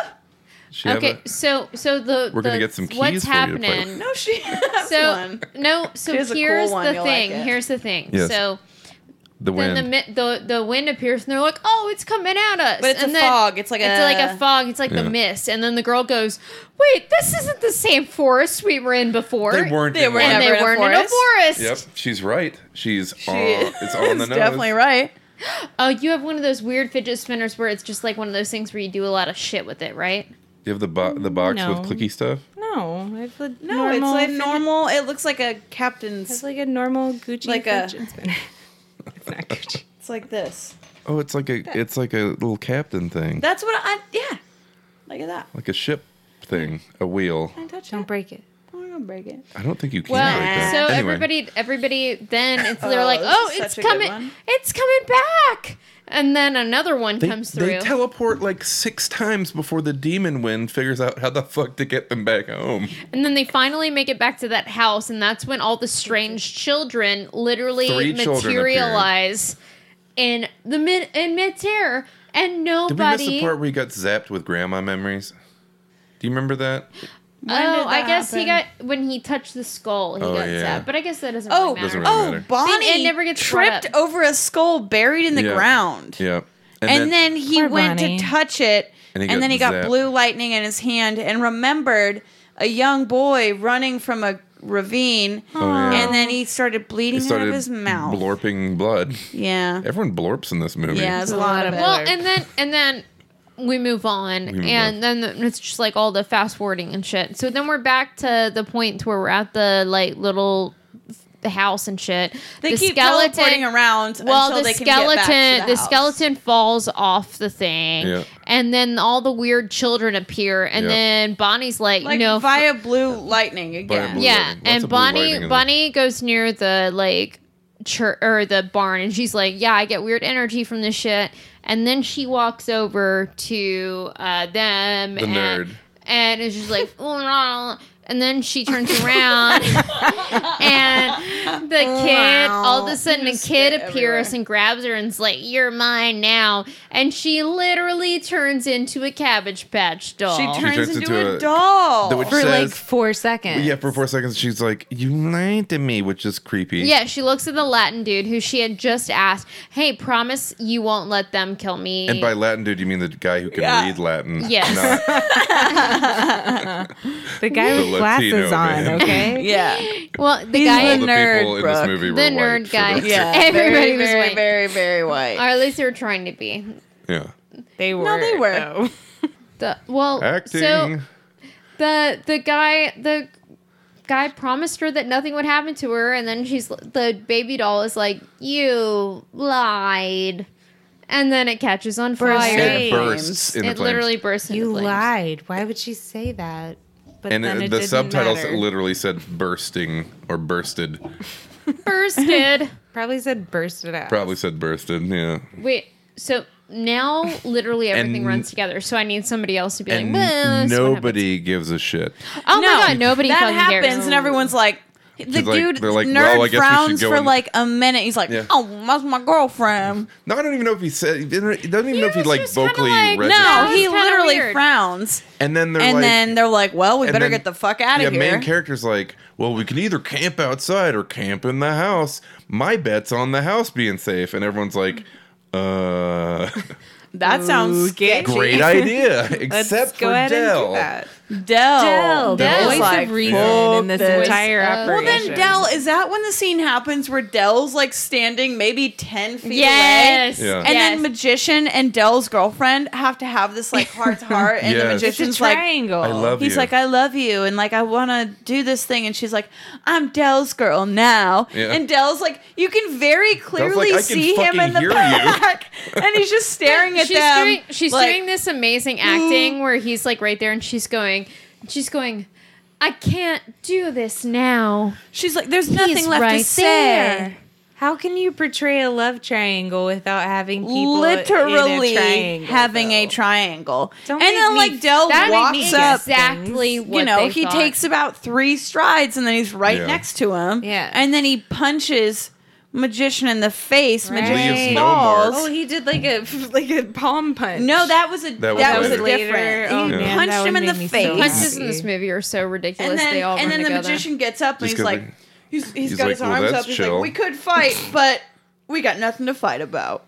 She have Okay, a- so the We're gonna the- get some keys what's for you to play with. happening? No, she has So one. no, so She has a cool here's one, the you'll like thing. it. Here's the thing. Yes. So the then wind. the wind appears and they're like, oh, it's coming at us. But it's and a then fog. It's like a fog. It's like Yeah. the mist. And then the girl goes, wait, this isn't the same forest we were in before. They weren't. They in were one. and they never in a weren't in a forest. forest. Yep, she's right. She's She it's on the is nose. definitely right. Oh, you have one of those weird fidget spinners where it's just like one of those things where you do a lot of shit with it, right? You have the box No. with clicky stuff. No, it's a No, normal it's like fidget- normal. It looks like a It's captain's. like a normal Gucci Like a- fidget spinner. It's not Gucci. It's like this. Oh, it's like a little captain thing, That's what I. Yeah. Look at that. like a ship thing, a wheel. Can I touch Don't it? break it. I'm gonna break it. I don't think you can Well, break that. so Anyway. everybody then they're Oh, like, this oh, is it's such a good coming, one. it's coming back. And then another one comes through. They teleport like 6 times before the demon wind figures out how the fuck to get them back home. And then they finally make it back to that house, and that's when all the strange children literally 3 children materialize in midair, and Did we miss nobody. the part where he got zapped with grandma memories? Do you remember that? When did Oh, I that guess he happen? got when he touched the skull, he Oh, got yeah. zapped. But I guess that doesn't Oh, really matter. Doesn't really matter. Bonnie It never gets brought tripped up. over a skull buried in the Yeah. ground. Yeah. And then he Poor went Bonnie. to touch it, And he and got then he got zapped. blue lightning in his hand and remembered a young boy running from a ravine, Oh, yeah. and then he started bleeding he out started of his mouth. blorping blood. Yeah. Everyone blorps in this movie. Yeah, there's a lot of it. Well, and then we move on, move and then it's just like all the fast forwarding and shit. So then we're back to the point where we're at the like little the house and shit. They the keep teleporting around Well, until the they can get back skeleton, to the house. skeleton falls off the thing, Yeah. and then all the weird children appear, and Yeah. then Bonnie's like, like no, via blue lightning again. blue- yeah, lightning. Lots and of blue lightning Bonnie in this. Bonnie goes near the like church or the barn, and she's like, yeah, I get weird energy from this shit. And then she walks over to them, The nerd. and it's just like, "Oh, no." And then she turns around, and the kid, all of a sudden, a Just kid spit appears everywhere. and grabs her and is like, "You're mine now." And she literally turns into a Cabbage Patch doll. She turns turns into into a a- doll. which For like says- 4 seconds. Yeah, for 4 seconds, she's like, "You lied to me," which is creepy. Yeah, she looks at the Latin dude who she had just asked, "Hey, promise you won't let them kill me." And by Latin dude, you mean the guy who can Yeah. read Latin. Yes. Not The guy The with glasses Latino on, man. okay? yeah. well, the He's guy, all the the nerd, people in Brooke. this movie were The white, nerd for guy. the- Yeah. Everybody very, was very, white. very, very white. or at least they were trying to be. Yeah. They were. they were. though. The well, Acting. so the guy, guy promised her that nothing would happen to her, and then the baby doll is like, "You lied," and then it catches on fire. It bursts in the It flames. literally bursts into You flames. lied. Why would she say that? But And then it the didn't subtitles matter. literally said bursting or bursted. Bursted. Probably said bursted out. Probably said bursted, yeah. Wait, so now literally everything And- runs together. So I need somebody else to be And like, "Well, this is what nobody gives a shit. happens." Oh No, my god, nobody that fucking happens, cares. and everyone's like, the She's like- dude they're like, nerd well, I guess we should frowns go for in- like a minute. He's like, Yeah. "Oh, that's my girlfriend." No, I don't even know if he said. He doesn't even know if he was like just kinda vocally like, registered. No, That's he kinda literally weird. frowns, And then they're and like, then they're like, "Well, we and better then- get the fuck out of yeah, here." main character's like, well, we can either camp outside or camp in the house. My bet's on the house being safe. And everyone's like, That sounds Okay. sketchy. great idea. Let's Except go for ahead Dell. and do that. Dell, the Dell's voice like, of reason "Fuck in this this." entire Well, Well, operation. then Dell, is that when the scene happens where Dell's like standing maybe 10 feet Yes. away? Yeah. And then Magician and Dell's girlfriend have to have this like heart to heart, and the Yes. It's a Magician's like, triangle. I love he's you. like, I love you, and like I want to do this thing, and she's like, I'm Dell's girl now, Yeah. and Dell's like, you can very clearly I can see him fucking in the hear you. back, and he's just staring at them. She's like, doing this amazing acting where he's like right there, and she's going, "I can't do this now." She's like, there's nothing He's left to right say. there. How can you portray a love triangle without having people Literally in a triangle, having a though? triangle. Don't And then make me- like Dell That walks made me up, exactly what you know, they he thought. takes about 3 strides and then he's right Yeah. next to him. Yeah. And then he punches Magician in the face. Right. Magician Leaves no falls. marks. Oh, he did like a palm punch. No, that was a That was that was later. different. Oh, He man, punched that him would in the make me so face. happy. Punches in this movie are so ridiculous. And They all then run the together. magician gets up and Just he's 'cause like, they- he's he's got like, his well, arms that's up. He's chill. like, we could fight, but we got nothing to fight about.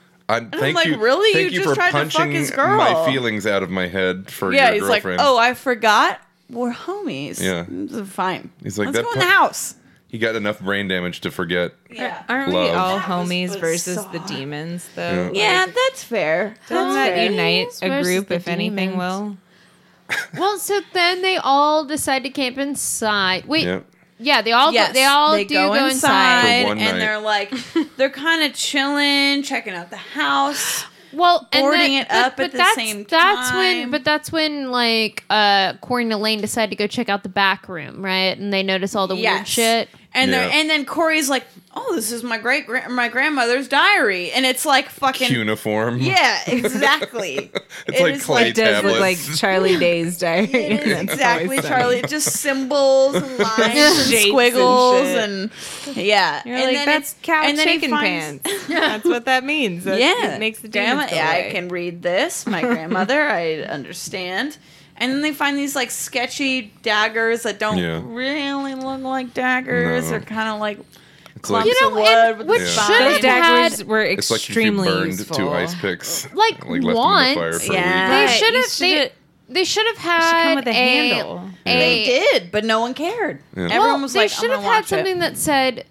Thank like, you, really? Thank You you just for tried to fuck punching his girl. my feelings out of my head for Yeah, your he's like, girlfriend. oh, I forgot. We're homies. Yeah. It's fine. He's like, let's that go in the pu- house. He got enough brain damage to forget. Yeah. Aren't we Love. all That was homies versus bizarre. the demons, though? Yeah, that's fair. Doesn't That's that fair. unite a Versus group, the if anything, demons. will? Well, so then they all decide to camp inside. Wait, Yep. yeah, they all Yes, they all they do go inside. For one night. and they're like, they're kind of chilling, checking out the house. Well, and boarding then- it up at the that's, same That's time. that's when like Corey and Elaine decide to go check out the back room, right? And they notice all the weird Yes. shit. And Yeah. and then Corey's like, oh, this is my my grandmother's diary, and it's like fucking Cuneiform. yeah, exactly. It's It like is clay It does look like tablets. Charlie Day's diary. It is That's exactly always Charlie. funny. Just symbols and lines and Shapes and squiggles shit. and yeah. You're and like, then that's it's- cow and then he chicken finds- pants. That's what that means. That Yeah, it makes the grandma. demons go Yeah, I away. can read this. My grandmother, I understand. And then they find these like sketchy daggers that don't Yeah. really look like daggers. No. They're kind of like It's like, clumps You of know, wood and with what the should spine. have Those daggers had- were it's like if you extremely burned useful. 2 ice picks. Like, left them in the once. fire for Yeah. a They Right, should you have shoulda- they should have should had come with a handle. They did, but no one cared. Yeah. Everyone Well, was they like, should I'm have gonna had watch something it. that said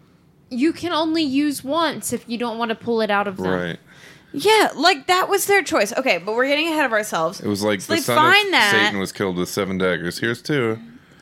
you can only use once if you don't want to pull it out of them. Right. Yeah, like that was their choice. Okay, but we're getting ahead of ourselves. It was like So the they son find of that. Satan was killed with 7 daggers. Here's 2.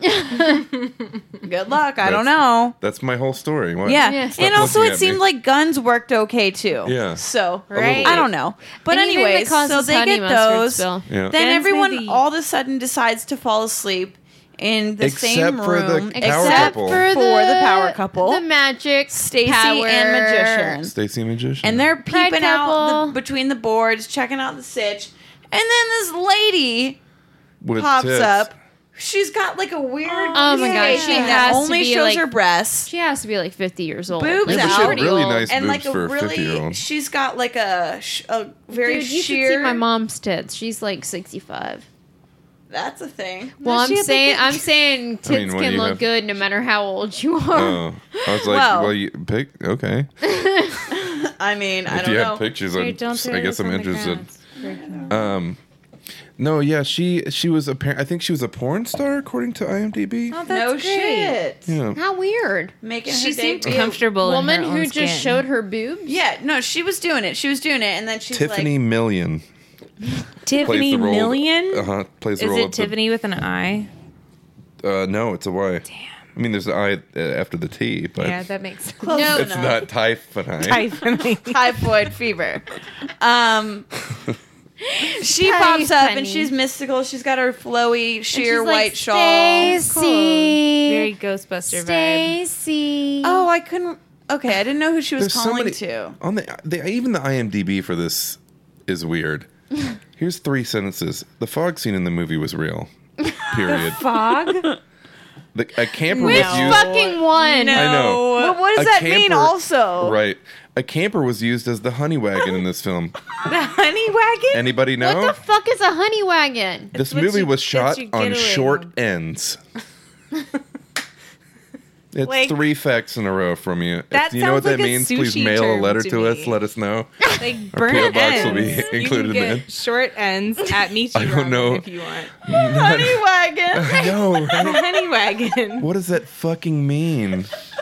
Good luck. I don't That's- know. That's my whole story. What? Yeah, Yeah. Stop and also looking it at seemed me. like guns worked okay too. Yeah. So Right. I don't know, but Anything that anyways, so causes they honey get mustard those. spill. Yeah. Then Guns everyone maybe- all of a sudden decides to fall asleep in the Except same for the room, power except couple. for the power couple, the magic, Stacy power. and Magician. Stacy Magician. And they're Pride peeping out couple. between the boards, checking out the sitch. And then this lady With pops tits. up. She's got like a weird Oh my God, she thing has that to only be, shows like- her breasts. She has to be like 50 years old. Boobs Like, Yeah, but out. she had pretty really old. nice And boobs like for a a really, 50-year-old. she's got like a very Dude, you sheer. should see my mom's tits. She's like 65. That's a thing. Well, Does she have I'm big- saying tits when can you look have- good no matter how old you are. Oh, I was like, Well- well, you pick. Okay. I mean, I If don't you know. have pictures, Wait, don't I throw guess this I'm on the interested. ground. No, yeah, she was I think she was a porn star according to IMDb. Oh, that's No great. shit. Yeah. How weird. Making She her seemed debut. comfortable Woman in her who own just skin. showed her boobs? Yeah, no, she was doing it. She was doing it, and then she's Tiffany like, Million Tiffany plays the role. Million. Plays the Is role it of Tiffany with an I? No, it's a Y. Damn. I mean, there's an I after the T, but Yeah, that makes sense. No, it's not typhonine. typhoid fever. She pops up and she's mystical. She's got her flowy, sheer white shawl. Stacy. Very Ghostbuster vibe. Stacy. Oh, I couldn't. Okay, I didn't know who she was There's calling somebody to. on even the IMDb for this is weird. Here's 3 sentences. The fog scene in the movie was real. Period. Fog? A camper Which was used. fucking one? No. I know. But what does A that mean camper- also? Right. A camper was used as the honey wagon in this film. The honey wagon? Anybody know? What the fuck is a honey wagon? This what movie you- was that's shot your on getaway short home. ends. It's Like- 3 facts in a row from you. That If you know what sounds that like a means, please sushi mail a term letter to to us. me. Let us know. Like P.O. burnt box will be ends. included you can in get it. short ends at Michi I don't know. if you want. Honey wagon. No, The right? honey wagon. What does that fucking mean?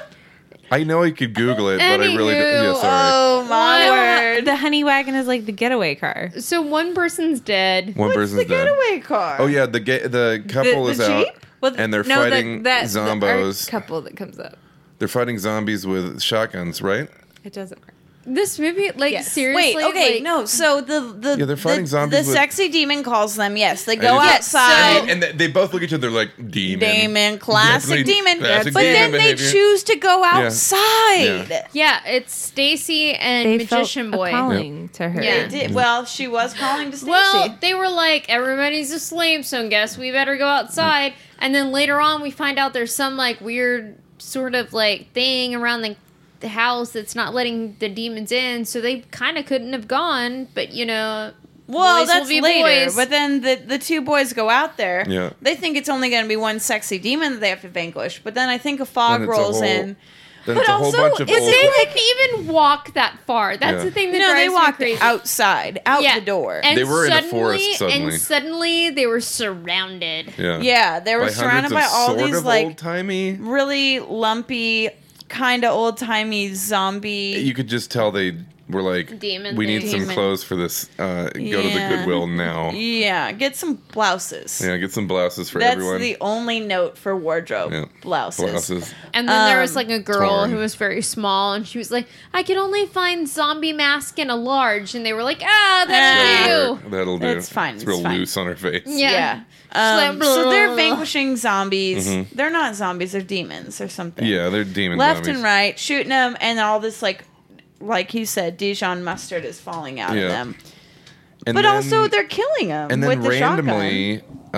I know I could Google it, but I really don't. Yeah, Anywho, sorry. Oh my What? word. The honey wagon is like the getaway car. So one person's dead. One What's person's the dead. getaway car? Oh yeah, the couple the is out, Jeep? Well, and they're no, fighting the zombos. art couple that comes up. They're fighting zombies with shotguns, right? It doesn't work. This movie, like, Yes. seriously. Wait, okay, like, no. So the Yeah, they're fighting zombies The with- sexy demon calls them. Yes, they go Yes, outside. And they both look at each other like demon. Demon, classic Definitely demon. classic But demon then they behavior. choose to go outside. Yeah. Yeah, it's Stacy and They Magician felt Boy. a calling to her. Yeah. They did. Well, she was calling to Stacy. Well, they were like, everybody's asleep, so I guess we better go outside. And then later on, we find out there's some like weird sort of like thing around the house that's not letting the demons in, so they kind of couldn't have gone. But boys will that's be later. boys. But then the two boys go out there. Yeah. They think it's only going to be one sexy demon that they have to vanquish. But then I think a Then fog it's a rolls whole- in. Then But it's a whole also, bunch of is old. They didn't even walk that far. That's Yeah. the thing that No, drives they me walked crazy. outside, out the door. And They were in a forest suddenly. And suddenly they were surrounded. Yeah. Yeah, they were By surrounded hundreds by of all sort these of like old-timey. really lumpy, kind of old timey zombie. You could just tell they were like, Demon we need things. some Demon. clothes for this. Go to the Yeah. Goodwill now. Yeah, get some blouses. Yeah, get some blouses for That's everyone. the only note for wardrobe. Yeah. Blouses. Blouses. And then there was like a girl torn. who was very small, and she was like, "I can only find zombie mask in a large," and they were like, "Ah, that'll do." That'll do. It's fine, It's it's real fine. loose on her face. Yeah. Yeah. She's like, So they're "Blah." vanquishing zombies. They're not zombies, they're demons or something. Yeah, they're demon Left zombies. and right, shooting them, and all this like you said, Dijon mustard is falling out Yeah. of them. And But then- also they're killing them and then with the randomly,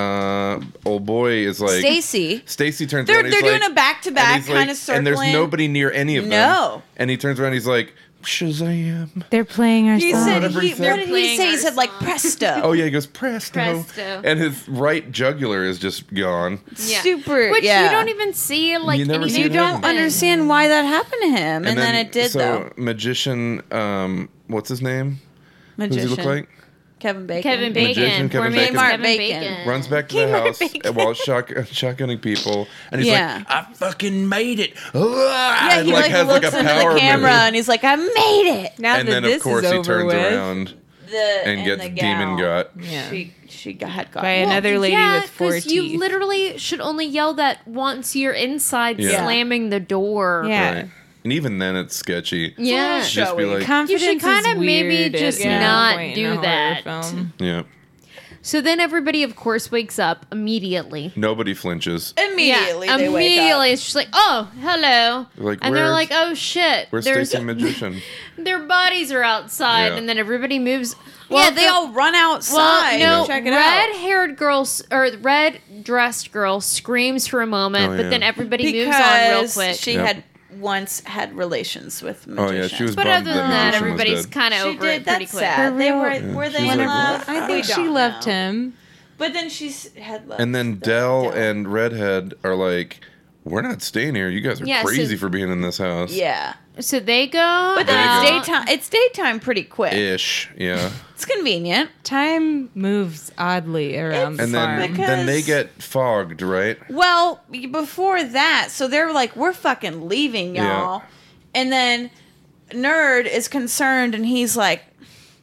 old boy is like Stacy. Stacy turns They're around. He's doing like, a back-to-back and he's like- kind of circling. and there's nobody near any of them. No. And he turns around. He's like, Shazam! They're playing our He song. said, whatever he said. what did he Playing say? He our said like song. presto. Oh yeah, he goes presto, Presto. and his right jugular is just gone. Yeah. Super. Which yeah. you don't even see like You never anything see You it don't happen. understand why that happened to him, and then it did so though. magician, what's his name? Magician. Who does he look like? Kevin Bacon. Kevin Bacon. Magician Kevin Poor man's Bacon. Kevin Bacon. Bacon. Runs back to the house while shotgunning people, and he's Yeah. like, "I fucking made it!" Yeah, and he like has looks like a into power the camera move. and he's like, "I made it." Now And that then this of course is he over turns with, around and gets the demon gal, gut. Yeah. She had got By another lady yeah, with 4 'cause you teeth. literally should only yell that once you're inside Yeah. slamming the door. Yeah. Right. And even then, it's sketchy. Yeah. Just be showy. like, You Confidence should kind is of maybe weird at just some not point in do a horror that. film. yeah. So then everybody, of course, wakes up immediately. Nobody flinches. immediately. Yeah, They wake immediately. up. it's just like, oh, hello. They're like, and they're "Where's- like, oh shit. Where's There's Stacy Magician? their bodies are outside, Yeah. and then everybody moves. Yeah, they all run outside. Well, no, to check it red-haired girl or red-dressed girl screams for a moment, Oh, but yeah. then everybody because moves on real quick. she Yep. had once had relations with Oh magicians. yeah, she was but bummed other than that, Magician was everybody's dead. kind of She over it did. pretty That's quick. sad. They were Yeah. were they She's in like, love? I We think she don't loved know. him. But then she had love. And then Dell and Redhead are like, "We're not staying here. You guys are Yeah, so- crazy for being in this house." yeah. So they go. But then There it's you go. daytime. It's daytime pretty quick. Ish, yeah. It's convenient. Time moves oddly around And the then farm. then they Because- get fogged, right? Well, before that, so they're like, "We're fucking leaving, y'all," and then Nerd is concerned, and he's like,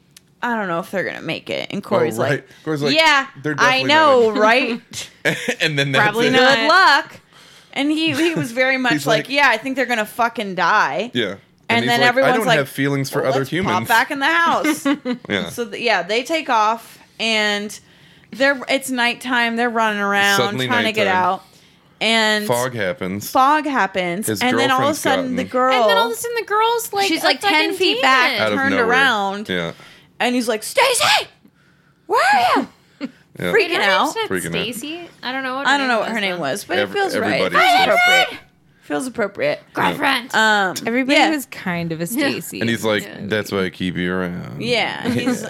I don't know if they're gonna make it. And Corey's right. like, Corey's like, yeah, "They're I definitely know, not." right? And then that's Probably it. not. Good luck. And he was very much He's like, like- yeah, I think they're gonna fucking die. Yeah. And he's then like, everyone's I don't like, have feelings for well, other let's humans. Pop back in the house. Yeah. So they take off and it's nighttime. They're running around Suddenly trying to get nighttime. out. And Fog happens. fog happens, His and then all of a girlfriend's sudden the gotten- girl, And then all of a sudden the girl's like, she's a like 10 fucking feet back, demon. Out of turned nowhere. around, Yeah. and he's like, "Stacy, where are you?" Yeah. Freaking Her out. name's not Freaking out. Stacy. I don't know what. I don't know what her name though. was, but it feels right. It everybody feels says- appropriate. Feels appropriate. Girlfriend. Everybody yeah. was kind of a Stacy. And he's like, that's why I keep you around. Yeah, he's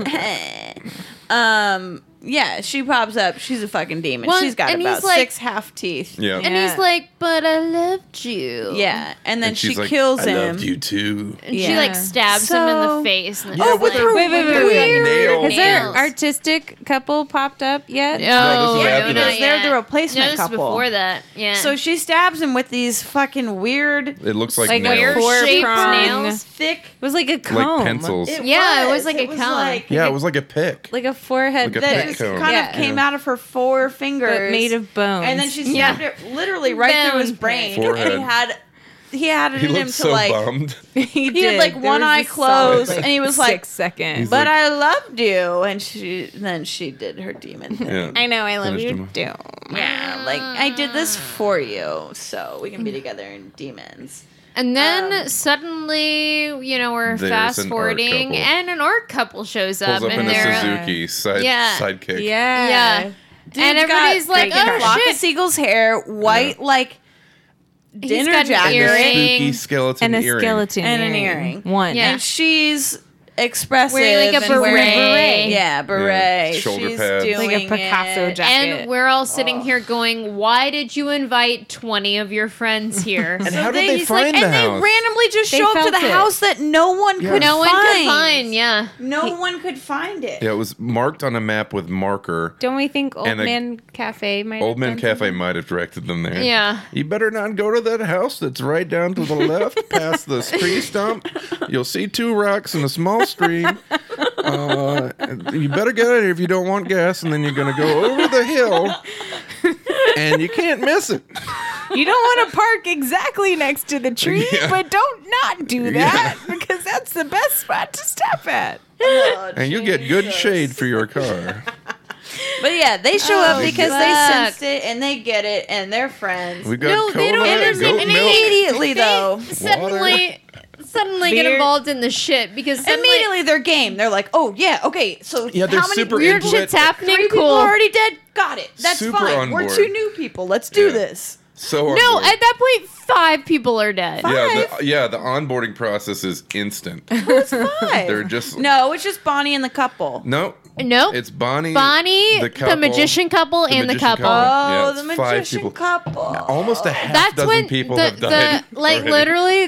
yeah, she pops up. She's a fucking demon. Well, She's got and about he's like- 6 half teeth. Yeah. And he's like, but I loved you. Yeah, and then And she she's like, kills I him. loved you too. And she Yeah. like stabs him in So- the face. And Yeah, she's with like, her- Wait. Weird nails. Has our Nails. artistic couple popped up yet? No, No, this is after not that. Because they're the yet. replacement No, this is couple. before that. Yeah. So she stabs him with these fucking weird, It looks like, Like a nails. four-shaped prong. nails. thick. It was like a comb. Like pencils. Yeah, it was like a cone. Yeah, it was like a pick. Like a forehead Like a that pick just cone. kind Yeah. of came out of her 4 fingers, but made of bones. and then she Yeah. stabbed it literally right through his Bone brain, Forehead. and he had it He in him looked to so like. bummed. he He had, like, There one was eye a solid, closed, and he was like, 6 seconds. He's But like- I loved you, and then she did her demon thing. Yeah. I know, I love Finished you him. too. Yeah, like I did this for you, so we can be together in demons. And then suddenly, we're There's fast an art forwarding, couple. and an art couple shows up, Pulls up and in a they're Suzuki sidekick. Yeah. yeah, and everybody's like, "Oh flock of shit!" seagulls hair, white like dinner got an jacket, earring. Spooky skeleton And a earring. skeleton And an earring. earring. One. Yeah. and she's expressive, Wearing, like, a and wearing- beret. yeah, beret, Shoulder she's pads. doing Like a Picasso it. jacket. And we're all sitting here going, "Why did you invite 20 of your friends here?" And how did they he's like, find the and they house? randomly just They show up to felt the it. house that no one could no one find. could find. Yeah, No one could find it. Yeah, it was marked on a map with marker. Don't we think Old And a- Man Cafe might Old have Man done Cafe something? might have directed them there. Yeah. You better not go to that house that's right down to the left past the tree stump. You'll see 2 rocks and a small stream. You better get out of here if you don't want gas, and then you're going to go over the hill, and you can't miss it. You don't want to park exactly next to the tree, Yeah. but don't not do that because that's the best spot to step at. And you get good shade for your car. But yeah, they show up because they fuck. sensed it and they get it and they're friends. We got No, they cola, don't goat and milk. Immediately though, suddenly get Beer. involved in the shit because suddenly immediately they're game. They're like, oh yeah, okay. So Yeah, they're how many super weird into shit's it. happening. 3 people Cool. already dead? Got it. That's Super fine. on We're board. 2 new people. Let's do Yeah. this. So on No, board. at that point, 5 people are dead. Yeah, the onboarding process is instant. Who's 5? They're just no, it's just Bonnie and the couple. no. Nope. It's Bonnie, the couple, magician couple, and the magician couple. Yeah, Oh, it's the 5 magician people. couple. Almost a half That's dozen when people the, have died. already. literally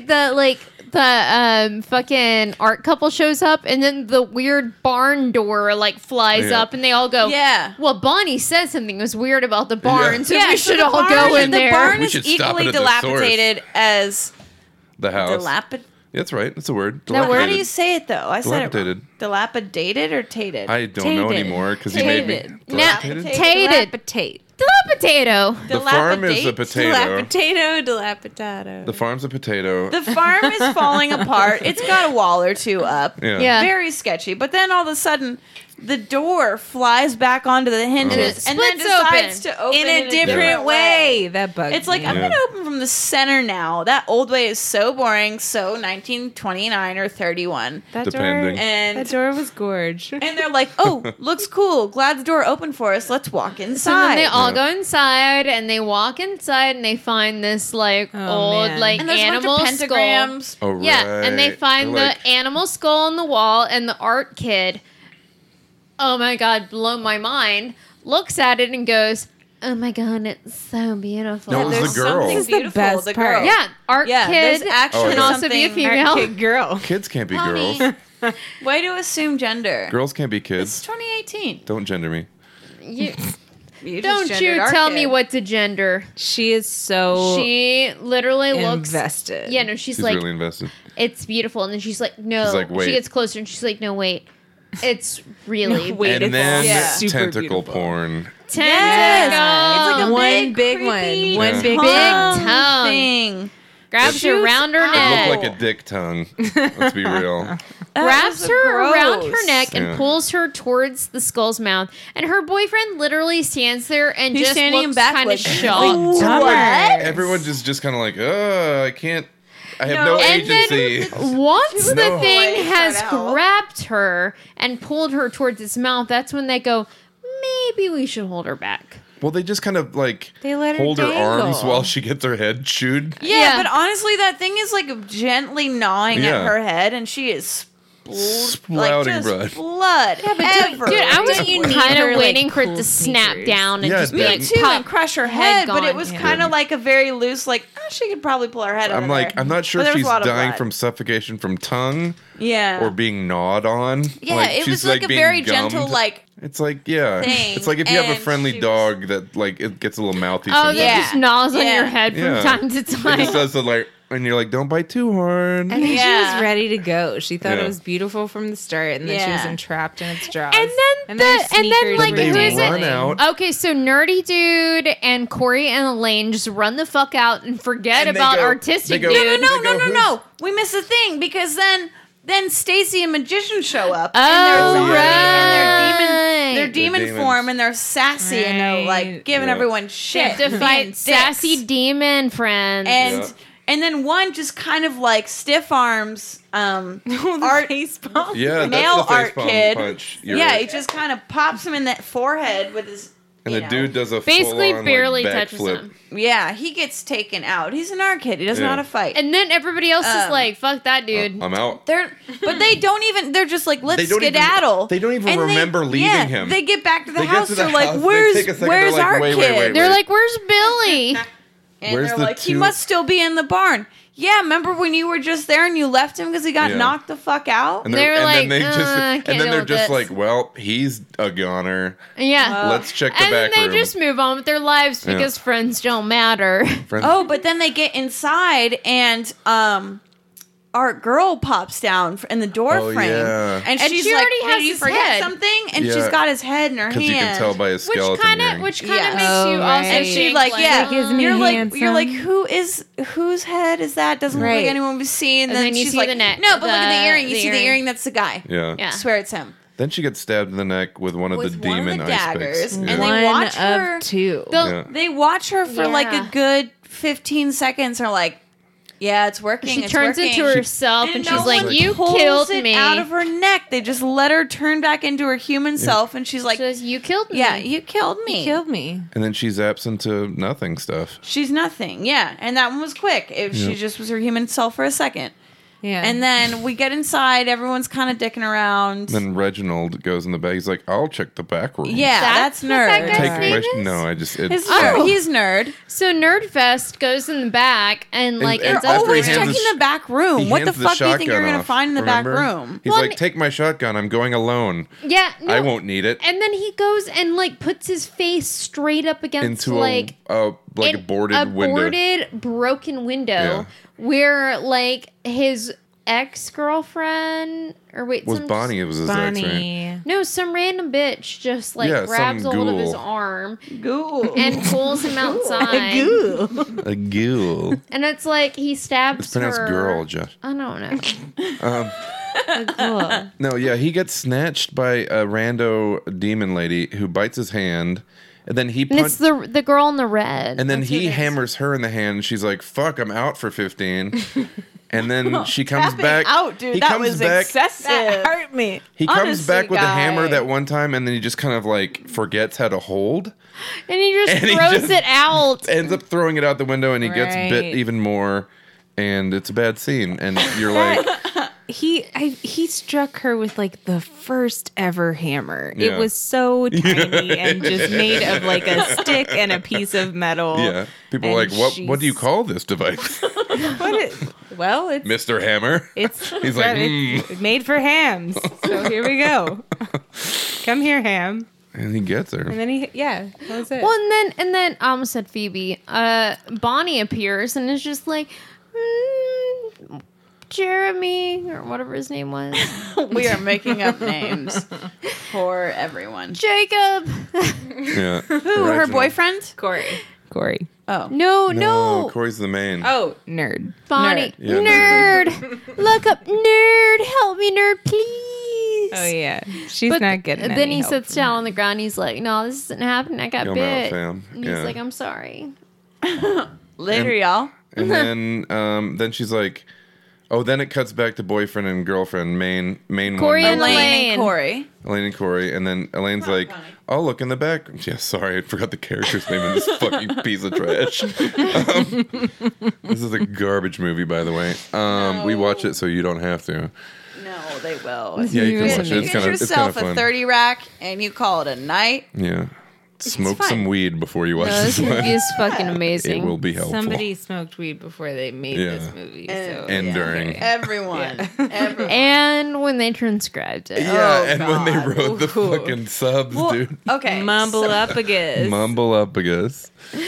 the fucking art couple shows up, and then the weird barn door flies Yeah. up, and they all go, Yeah. Well, Bonnie said something was weird about the barn, Yeah. so Yeah, we so should the all barn- go in the there. barn We is should stop equally it at the source. dilapidated as The house. dilapidated. That's right. That's a word. That word? How do Dilapidated. you say it though? I said it Dilapidated. wrong. Dilapidated or tated? I don't know Tated. anymore because you made me. Tated. Now, Dilapidated? tated. Dilapidate. Potato. The farm is a Dilapidate? potato. Dilapidado. The farm's a potato. The farm is falling apart. It's got a wall or 2 up. Yeah. Yeah. Very sketchy. But then all of a sudden, the door flies back onto the hinges And it and then splits decides open. to open In a different way. That bugs It's like, me. I'm Yeah. going to open from the center now. That old way is so boring, so 1929 or 31. that Depending. And That door was gorge. and they're like, oh, looks cool. Glad the door opened for us. Let's walk So then inside. they all Yeah. go inside, and they walk inside, and they find this old man. and there's animal a bunch of skull. pentagrams. Oh, Yeah, and they right. find They're the like, animal skull on the wall, and the art kid, oh my god, blow my mind, looks at it and goes, oh my god, it's so beautiful. No, it was There's the girl. something It's the beautiful. best the part. girl. Yeah, art Yeah, kid there's actually Oh, can yeah. also be a something- female. Kid girl. Kids can't be Bonnie. girls. Way to assume gender. Girls can't be It's kids. 2018. Don't gender me. You, You just don't gendered you our tell kid. me what to gender. She is so She literally looks. invested. Yeah, no, she's She's like, really invested. it's beautiful. And then she's like, no. She's like, wait. She gets closer and she's like, no, wait. It's really Wait, And then Yeah. super tentacle beautiful. porn. Yes. It's like a One big creepy one. One big tongue. thing. grabs her around her It neck. looked like a dick tongue. Let's be real. Grabs was her around gross. her neck and Yeah. pulls her towards the skull's mouth. And her boyfriend literally stands there and He's just standing looks back kind of like, shocked. What? Everyone just kind of like, I can't. I have No. no And agency. then once the No. thing Like, has shut out. grabbed her and pulled her towards its mouth, that's when they go, maybe we should hold her back. Well, they just kind of like They let her hold her arms dangle. while she gets her head chewed. Yeah, but honestly, that thing is like gently gnawing Yeah. at her head, and she is Splouting just blood. blood everywhere. Dude, I was Don't you need kind her, of like, waiting for it cool to snap sneakers? down and Yeah, just be it like, did. too, pop, and crush her head, but it gone. was Yeah. kind of like a very loose, like she could probably pull her head. I'm over like, there. I'm not sure But if there was she's a lot of dying blood. from suffocation from tongue yeah or being gnawed on. yeah. Like, It she's, was like a being very gummed. gentle, like It's like, yeah. thing, It's like if you have a and friendly she was- dog that like it gets a little mouthy oh, sometimes. that Yeah. just gnaws on Yeah. your head from Yeah. time to It time. just does the like, and you're like, don't bite too hard. I think she Yeah. was ready to go. She thought Yeah. it was beautiful from the start, and then she was Yeah. entrapped in its jaws. And then her the- and then, sneakers like, were Then who they is it? run out. Okay, so Nerdy Dude and Corey and Elaine just run the fuck out and forget And they about go- Artistic they go- Dude. no, They go, no. We missed the thing because then Stacy and Magician show up. Oh, and they're right. they're demon demons. form and they're sassy and they're like Right. giving Yeah. everyone You shit. have to being fight dicks. sassy demon friends. and Yeah. and then one just kind of like stiff arms art Yeah, that's male the face art palm kid. punch. You're Yeah, right. he just kind of pops him in that forehead with his And you the know. dude does a basically full-on, barely like, touches backflip. him. Yeah, he gets taken out. He's an art kid. He doesn't know Yeah. how to fight. And then everybody else is like, fuck that dude. I'm out. But they don't even. They're just like, let's They don't even- skedaddle. they don't even And remember leaving him. They get back to the They get house. to the They're like, house, they where's take a second, where's they're like, our wait, kid? wait. They're like, where's Billy? And Where's they're the like, he two- must still be in the barn. Yeah, remember when you were just there and you left him because he got Yeah. knocked the fuck out? And, They're and like, then they just, I can't and then deal they're with just this. like, well, he's a goner. Yeah. Let's check the and then back they room. just move on with their lives Yeah. because friends don't matter. Friends- Oh, but then they get inside and Art Girl pops down in the door Oh, frame. yeah. And And she's she like, already "Hey, has did you his forget head." something? And Yeah. she's got his head in her hand. Because you can tell by his Which skeleton kind of earring. makes Yeah. you Oh, also right. And she think, like, yeah, Gives me you're like, handsome. you're like, whose head is that? Doesn't look like Right. anyone we've seen. And then you she's see like, the neck- no, but look at the the- earring. You the see the earring. earring? That's the guy. Yeah. Yeah. I swear it's him. Then she gets stabbed in the neck with one of With the one of demon the ice daggers, picks. and Yeah. they One watch her- of two. The- They watch her for like Yeah. a good 15 seconds. Are like, yeah, it's working. She it's turns working. into herself and no she's like, one you pulls killed it me. out of her neck. They just let her turn back into her human self, and she's like, She says, you killed me. yeah, you killed me. Killed me. And then she zaps into nothing stuff. She's nothing. Yeah, and that one was quick. She just was her human self for a second. Yeah. And then we get inside. Everyone's kind of dicking around. Then Reginald goes in the back. He's like, I'll check the back room. Yeah, that's what that nerd. guy's Take name my, is? no, I just it, His nerd. He's nerd. So Nerdfest goes in the back and like and ends They're up after he always hands checking the the back room. he What the hands fuck do you think shotgun you're gonna off, find in the remember? back room? He's Well, like, take my shotgun. I'm going alone. yeah, no, I won't need it. And then he goes and like puts his face straight up against Into like a boarded window. boarded broken window Yeah. where like his ex-girlfriend or wait Was some Bonnie? It was his ex, right? Bonnie. no some random bitch just like Yeah, grabs some hold of his ghoul. arm Ghoul. and pulls him outside A ghoul. and it's like he stabs It's pronounced her. girl, Josh. I don't know. Cool. No, yeah, he gets snatched by a rando demon lady who bites his hand, and then he And it's the girl in the red. and then That's who he it is. hammers her in the hand. And she's like, "Fuck, I'm out for 15." And then she comes Tapping back. out, dude. He That comes was back. excessive. That hurt me. He comes Honestly, back with a hammer guy. that one time, and then he just kind of like forgets how to hold. and he just and he throws just it out. Ends up throwing it out the window, and he gets bit Right. even more. And it's a bad scene. And you're like, He struck her with like the first ever hammer. Yeah. It was so tiny and just made of like a stick and a piece of metal. yeah. People are And like, what do you she's- call this device, Well, it's Mr. Hammer? it's He's like, it's made for hams. So here we go. Come here, ham. And he gets her. And then that was it. Well, and then I almost said Phoebe. Bonnie appears and is just like, Jeremy or whatever his name was. We are making up names for everyone. Jacob. Yeah. Who? Her boyfriend? Corey. Oh. No. Corey's the main. Oh, nerd. Bonnie. Nerd. Yeah, Nerd. Look up nerd. Help me, nerd, please. Oh yeah, she's But not getting. then any he help sits from down her. on the ground. He's like, "No, this isn't happening. I got You're out, bit." fam. And Yeah. he's like, "I'm sorry." Later, And- y'all. And then she's like, oh, then it cuts back to boyfriend and girlfriend, main Corey one. and Elaine Elaine. and Corey. Elaine and Corey, and then Elaine's like, "I'll look in the back." Yeah, sorry, I forgot the character's name in this fucking piece of trash. This is a garbage movie, by the way. We watch it so you don't have to. No, they will. Yeah, you can watch it. You It's get kind of yourself a fun. 30 rack and you call it a night. Yeah, smoke fine. some weed before you watch No, this this movie one. is fucking It amazing. will be helpful. Somebody smoked weed before they made Yeah. this movie. And- So And during. Everyone. Everyone. And when they transcribed it. Yeah, Oh, and when they God. wrote the Ooh. fucking subs, Well, dude. okay. mumble so, up again. Mumble up, I guess.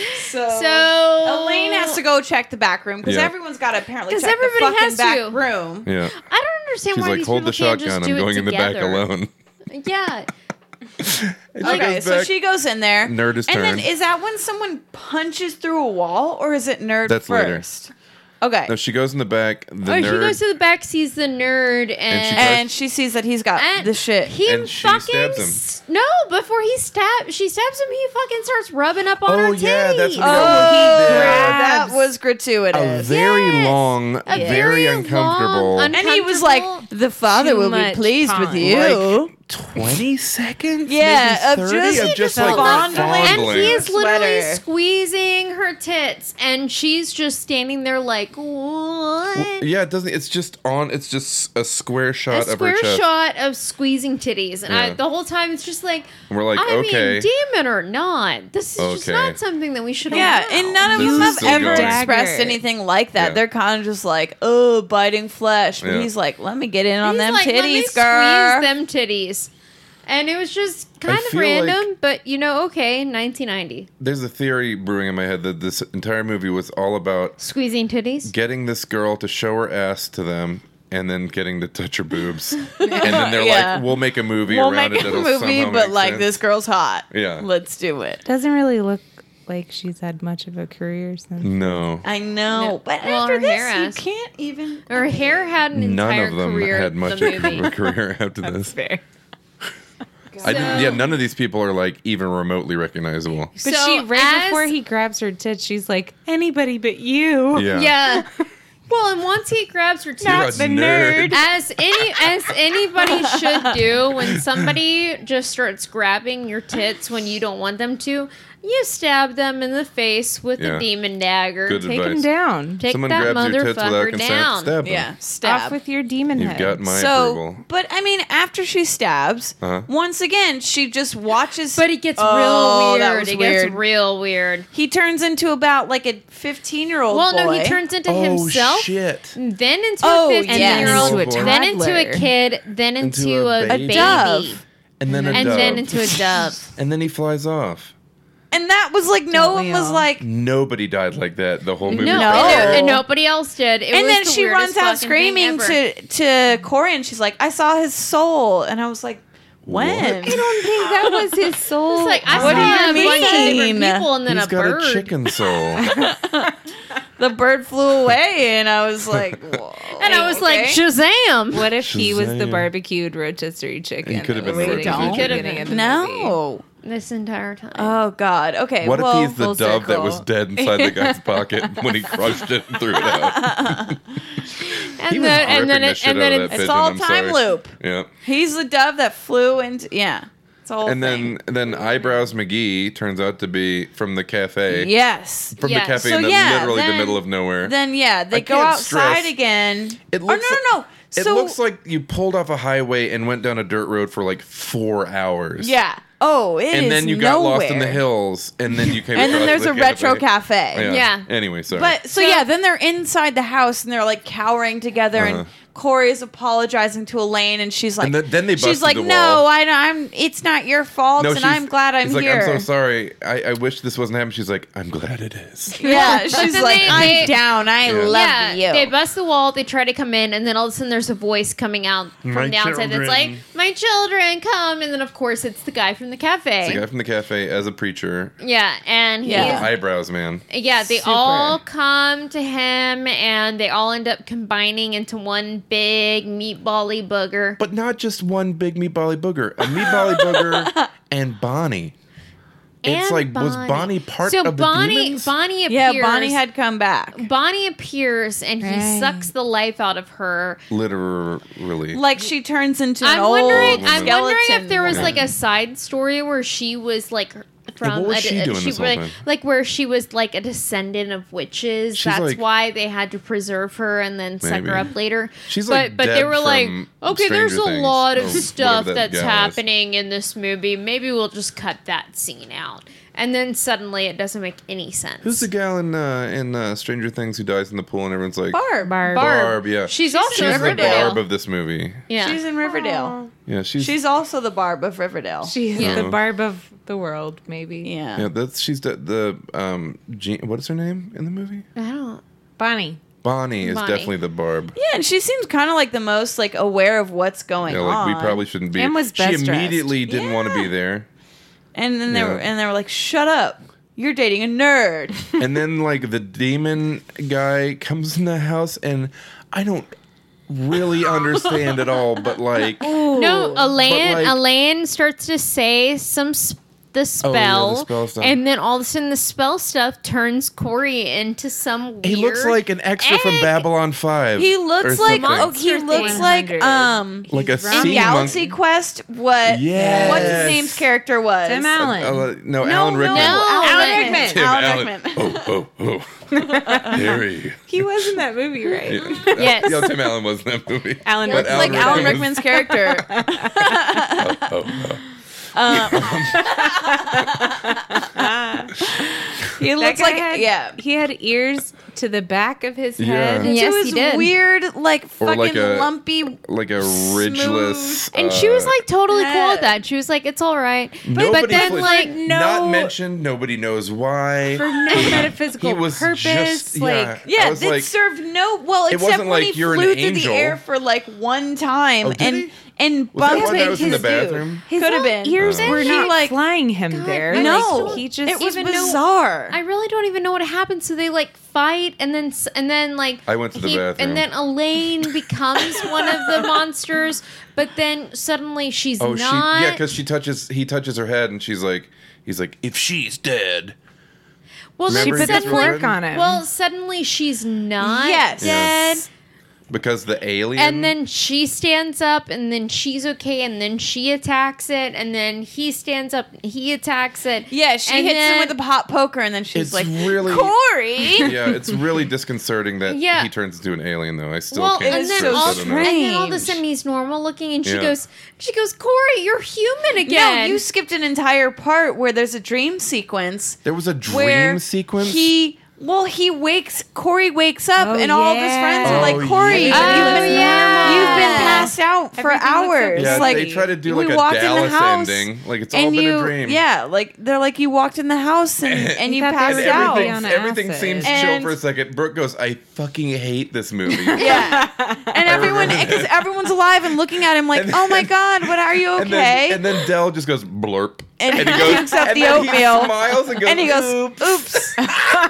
So Elaine has to go check the back room because Yeah. everyone's got to apparently 'Cause check the everybody fucking has back to. room. Yeah. I don't understand She's why like, these hold people the can't just shotgun. do I'm going it in the back together. alone. Yeah. And she Okay, goes so back. she goes in there. Nerd is And then turn. is that when someone punches through a wall or is it nerd That's later. first? Okay. No, she goes in the back. The Or nerd. he goes to the back, sees the nerd, she and And she sees that he's got and the shit. He And she fucking stabs him. No, before she stabs him. He fucking starts rubbing up on her Oh, titties. yeah, that's what Oh, grabs that was a gratuitous. very Yes. long, A very uncomfortable. long, And he was like, "The father Too will be much pleased with time. you." 20 seconds? Yeah, maybe of 30? just- of just just like fondling. and fondling. he is literally Sweater. squeezing her tits, and she's just standing there like, what? Yeah, it doesn't. It's just on. It's just a square A shot of her square chest. shot of squeezing titties, and Yeah. the whole time it's just like, And we're like, I okay. mean, demon or not, this is just Okay. not something that we should. Yeah, allow. and none of This them is have still ever going. expressed Dagger. anything like that. Yeah. They're kind of just like, "Oh, biting flesh," but Yeah. he's like, "Let me get in on He's them like, let me titties, girl." squeeze them titties. And it was just kind of feel random, like- but okay, 1990. There's a theory brewing in my head that this entire movie was all about Squeezing titties? getting this girl to show her ass to them and then getting to touch her boobs. And then they're Yeah. like, we'll make a movie We'll around make it a that'll movie, somehow but make like sense. this girl's hot. Yeah. Let's do it. Doesn't really look like she's had much of a career since. No. I know, but Well, after her this, hair you has- can't even. Her hair had an None entire of them career. had much the of movie. a career after this. Fair. Yeah, none of these people are like even remotely recognizable. But So she right as- before he grabs her tits, she's like, anybody but you. Yeah. Yeah. Well, and once he grabs her You're a tits, the nerd. as anybody should do when somebody just starts grabbing your tits when you don't want them to, you stab them in the face with Yeah. a demon dagger. Good Take advice. him down. Take Someone that grabs your tits without motherfucker consent, down. stab them. Yeah, stab. Off with your demon You've head. got my So, approval. but I mean, after she stabs, Uh-huh. once again, she just watches. But it gets Oh, real that weird. was It weird. gets real weird. He turns into about like a 15-year-old Well, boy. no, he turns into himself, shit. then into Oh, a yeah. 15-year-old, And then into a then into a toddler. kid, then into, Into a a baby. baby, Dove. And then a and dove. then into a dove. And then he flies off. And that was like, no Don't one we was all? like. Nobody died like that the whole movie. No, No. and nobody else did. It And was then the she weirdest runs out fucking thing screaming ever. to Corey, and she's like, "I saw his soul," and I was like, "When?" What? I don't think that was his soul. It's like I What do saw you a bunch of different mean? people and then He's a got bird. a chicken soul. The bird flew away, and I was like, Whoa, And I was like, okay. Shazam! What if he was the Shazam. barbecued rotisserie chicken? He could have that been was the sitting at rotisserie the chicken. beginning of the movie? No. This entire time. Oh God. Okay. What well, if he's the full dove that circle. was dead inside the guy's pocket when he crushed it and threw it out? He and was then ripping the shit out of that It's pigeon, all I'm time sorry. loop. Yeah. He's the dove that flew into. Yeah. It's a whole And thing. then Eyebrows McGee turns out to be from the cafe. Yes. From Yes. the cafe So, in the, yeah, literally the then- middle of nowhere. Then yeah, they I go can't outside stress- again. It Oh looks no. It So looks like you pulled off a highway and went down a dirt road for like 4 hours. yeah. Oh, it is And then you got nowhere. lost in the hills, and then you came. And then across there's the a retro cafe. cafe. Yeah. Anyway, sorry. But so yeah, then they're inside the house and they're like cowering together, and Corey is apologizing to Elaine, and she's like, And then they bust she's through like, the no, wall. I'm. It's not your fault, and I'm glad I'm he's here. like, I'm so sorry. I wish this wasn't happening. She's like, I'm glad it is. Yeah, But she's then like, they- I'm down. I love you. They bust the wall, they try to come in, and then all of a sudden there's a voice coming out from My the outside that's children. like, my children, come. And then, of course, it's the guy from the cafe. It's the guy from the cafe as a preacher. Yeah, and Yeah. he's... Eyebrows, man. Yeah, they Super. all come to him, and they all end up combining into one big meatball-y booger. But not just one big meatbally booger. A meatbally booger and Bonnie. It's And like, was Bonnie part of the demons? Bonnie appears. Yeah, Bonnie had come back. Bonnie appears, and he Right. sucks the life out of her. Literally. Like she turns into an I'm old wondering skeleton if there was woman. like a side story where she was like from what was she doing this whole time? like where she was like a descendant of witches. She's That's like- why they had to preserve her and then suck Maybe. her up later. She's but like but they Deb were like, from okay, there's a Stranger Things, lot or of stuff whatever that that's gal is. happening in this movie. Maybe we'll just cut that scene out. And then suddenly it doesn't make any sense. Who's the gal in Stranger Things who dies in the pool and everyone's like, Barb. Barb, yeah. She's also She's the Riverdale. Barb of this movie. Yeah. She's in Riverdale. Yeah, She's also the Barb of Riverdale. She's Yeah. the Barb of the world, maybe. Yeah. Yeah, she's the what is her name in the movie? I don't. Bonnie. Bonnie is Bonnie. definitely the Barb. Yeah, and she seems kind of like the most like aware of what's going Yeah, like on. we probably shouldn't be. And was she best dressed. immediately didn't want to be Yeah. there. And then Yeah. they were like, "Shut up! You're dating a nerd." And then like the demon guy comes in the house and I don't really understand at all, but like No, Elaine. like- Elaine starts to say the spell, spell stuff. and then all of a sudden the spell stuff turns Corey into some weird. he looks like an extra from egg. Babylon 5. He or looks like something. he Monster looks thing. like 100. like a in sea Galaxy monkey. Quest. What's Yes. his name's character was? Tim Allen. No, Alan Rickman. Alan Rickman. Tim Alan Allen. Rickman. Oh. Harry. He was in that movie, right? Yes. Yeah, Tim Allen was in that movie. Alan But Rickman. Like Alan was- Rickman's character. He looks guy like had- He had ears to the back of his Yeah. head. Yes, to he his did. weird, like Or fucking like a- lumpy. Like a ridgeless. And she was like totally cool with Yeah. that. She was like, "It's all right." Nobody But then plays- like not mentioned. Nobody knows why. For no metaphysical He was purpose. just like, Yeah, I was it like, served no. Well, except wasn't when like he you're an flew through angel. the air for like one time, Oh, did and he? and Was that bumped one that was in the his dude. bathroom? his Could have little been. ears Oh. were He, not like- flying him there. I No, he just it was even know- bizarre. I really don't even know what happened. So they like fight, and then like I went to the bathroom. and then Elaine becomes one of the monsters. But then suddenly she's Oh, not. because he touches her head, and he's like, if she's dead. well, she Remember then put he the gets suddenly, fork on him. well, suddenly she's not Yes. dead. Because the alien. And then she stands up, and then she's okay, and then she attacks it, and then he stands up, and he attacks it. Yeah, she and hits him then- with a hot poker, and then she's It's like, really- "Corey." yeah, it's really disconcerting that Yeah. he turns into an alien, though. I still Well, can't. and is then, so all, stress that and enough. then all of a strange. sudden he's normal looking, and Yeah. she goes, Corey, you're human No, again. you skipped an entire part where there's a dream sequence There was a where dream sequence. Corey wakes up, Oh, and all of his yeah. friends are Oh, like, "Corey, yeah. you've been passed out for Everything looks so hours." yeah, like they try to do we like a walked in the Dallas house, ending, like it's all and been you, a dream. yeah, like they're like you walked in the house and you thought they passed were And out. everything- on everything acid. seems chill And- for a second. Brooke goes, "I fucking hate this movie." Yeah, and everyone remember because that. everyone's alive and looking at him like, And- "Oh my god, what are you okay?" And then Dell just goes blurp, And he he goes, picks up and the then he oatmeal. smiles and goes, And he goes, "Oops." "Oops,"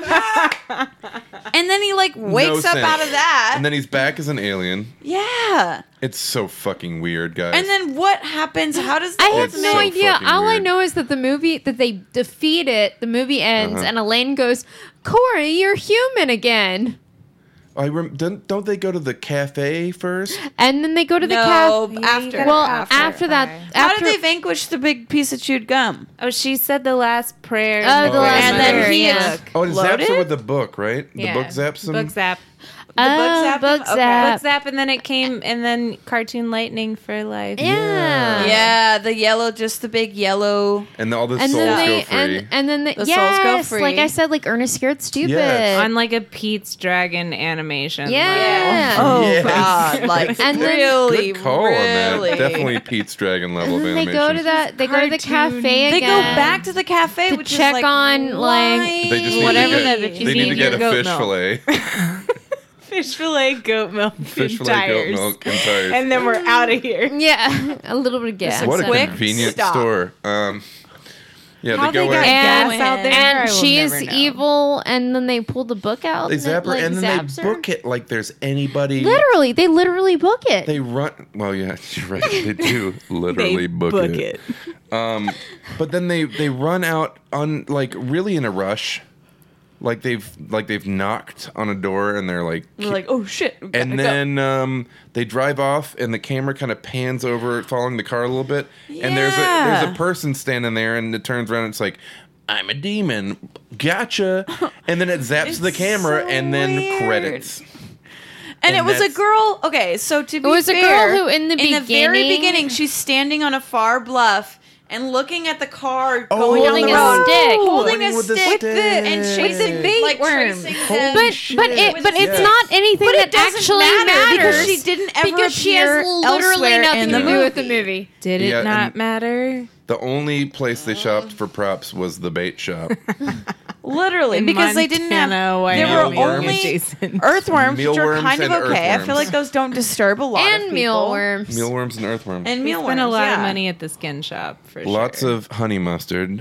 and then he like wakes up sense. out of that. And then he's back as an alien. Yeah. It's so fucking weird, guys. And then what happens? How does the I whole have It's no so idea. fucking All I weird. know is that they defeat it, the movie ends, Uh-huh. and Elaine goes, Corey, you're human again. don't they go to the cafe first? And then they go to the No, cafe. after. Well, After. after that, How after did they vanquish the big piece of chewed gum? Oh, she said the last prayer. Oh, the last And then prayer, he yeah. ex- Oh, it zaps her Loaded? with the book, right? The Yeah. book zaps him. Book zap. Book Okay. Zap. Book Zap, and then it came, and then Cartoon Lightning for life. Yeah. Yeah, the yellow, just the big yellow. And all the And souls then go they free. and then The souls go yes, free. like I said, like Ernest Scared Stupid. Yes. On like a Pete's Dragon animation. Yeah. Oh Yes. God! Like And then- really, Good call really. on that. Definitely Pete's Dragon level And then of they animation. go to that. They go to the Cartoon. cafe They again. go back to the cafe to which check is like, on, like, why? They just need Whatever to that get, bitch they is need to eating get a goat fish milk. fillet. Fish fillet, goat milk, Fish and fillet, tires. goat milk, and tires. And then we're out of here. Yeah, a little bit of gas. What a quick convenient stop. store. Yeah, How they go they got in. And- gas out there? I And will she's never know. evil, and then they pull the book out. They and zap it, her, like, and then zaps they her. book it like there's anybody. Literally, they literally book it. They run. Well, yeah, you're right. They do literally book it. But then they run out on like really in a rush, like they've knocked on a door and they're like, We're like, oh shit! we gotta and go. then they drive off and the camera kind of pans over, following the car a little bit, and there's Yeah. a person standing there, and it turns around and it's like, I'm a demon, gotcha, and then it zaps the camera so and then weird. credits. And it was a that's- girl. Okay, so to be was a girl fair, who in the very beginning- beginning, she's standing on a far bluff and looking at the car Oh, going down Holding the a road, stick. holding Pointing a with the stick, stick. and chasing bait like worm. tracing Holy them. but shit. but it's Yes. not anything But that it doesn't actually matter matters because she didn't ever because she has appear literally elsewhere nothing in to the do with the movie. movie. Did it Yeah, not and- matter? The only place they shopped for props was the bait shop. Literally, In because they didn't have. Montana, There were Wyoming, only adjacent. earthworms, which are Mealworms kind of and okay. I feel earthworms. like those don't disturb a lot of And people. mealworms. Mealworms and earthworms. And We mealworms. spent a lot yeah. of money at the skin shop for Lots sure. of honey mustard.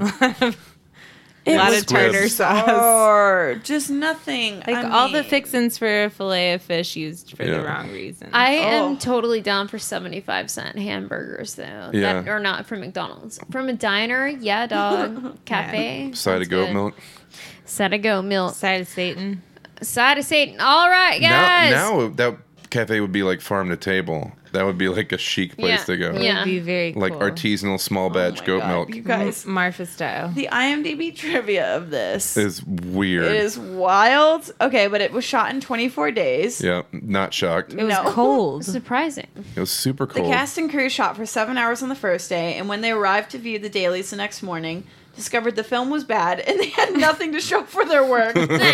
It a lot was of tartar sauce. Or just nothing. Like I all the mean, fixins for a fillet of fish used for Yeah. the wrong reason. I Oh. am totally down for 75-cent hamburgers though. Yeah. That are not from McDonald's. From a diner, yeah, dog. Cafe. Side sounds of goat good. milk. Side of goat milk. Side of Satan. Side of Satan. All right, guys. Now that cafe would be like farm to table. That would be like a chic place Yeah. to go. Yeah. Would be very Like cool. artisanal small batch my goat God, milk You guys, Marfa style. the IMDb trivia of this is weird. it is wild. Okay, but it was shot in 24 days. Yeah, not shocked. It was No. cold. Surprising. It was super The cold. cast and crew shot for 7 hours on the first day, and when they arrived to view the dailies the next morning, discovered the film was bad and they had nothing to show for their work.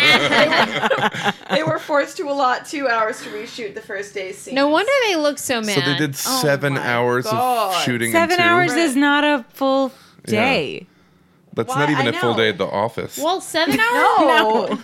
They were forced to allot 2 hours to reshoot the first day's scene. No wonder they look so mad. So they did 7 my hours God. of shooting 7 in 2. hours is not a full day. That's Why? not even I a full know. day at the office. Well, 7 hours? No.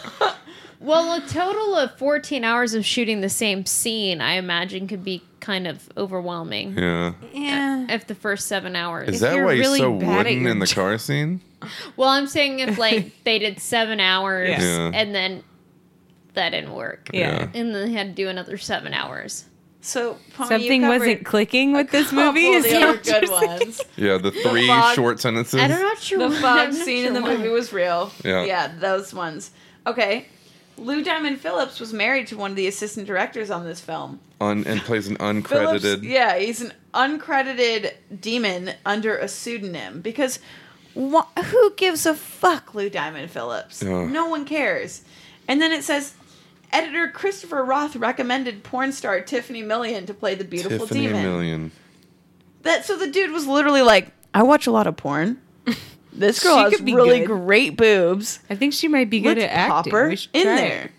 Well, a total of 14 hours of shooting the same scene, I imagine, could be kind of overwhelming. Yeah. Yeah. If the first 7 hours. Is that you're why he's really so bad at wooden your in the car scene? Well, I'm saying if like they did 7 hours Yeah. Yeah. and then that didn't work. Yeah. And then they had to do another 7 hours. So Palmy, Something you wasn't covered clicking with this a couple movie. of Is the that other what you're good saying? ones. Yeah, the 3 fog- short sentences. I'm not sure. The what- fog I'm not scene in the sure why. movie was real. Yeah. Those ones. Okay. Lou Diamond Phillips was married to one of the assistant directors on this film. And plays an Phillips, uncredited. yeah, he's an uncredited demon under a pseudonym because who gives a fuck, Lou Diamond Phillips? Yeah. No one cares. And then it says, editor Christopher Roth recommended porn star Tiffany Million to play the beautiful Tiffany demon. Million. So the dude was literally like, I watch a lot of porn. This girl She has could be really good. great boobs. I think she might be good Let's at pop acting. her We should in try there. it.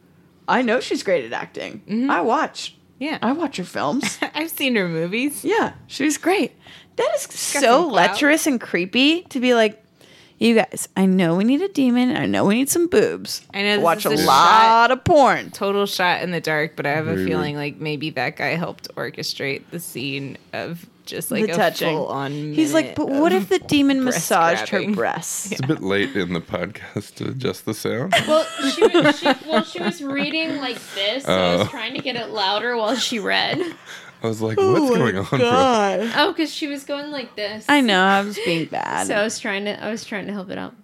I know she's great at acting. I watch her films. I've seen her movies. Yeah, she's great. That is got so some clout. lecherous and creepy to be like, you guys, I know we need a demon. I know we need some boobs. I know this Watch is a a lot of porn. Total shot in the dark, but I have a Very feeling like maybe that guy helped orchestrate the scene of just like The a touching. full on. He's like, but what if the demon breast massaged grabbing. her breasts? It's a bit late in the podcast to adjust the sound. Well, she was reading like this, so I was trying to get it louder while she read. I was like, what's going on, bro? God. Oh, because she was going like this. I know, I was being bad. So I was trying to help it out.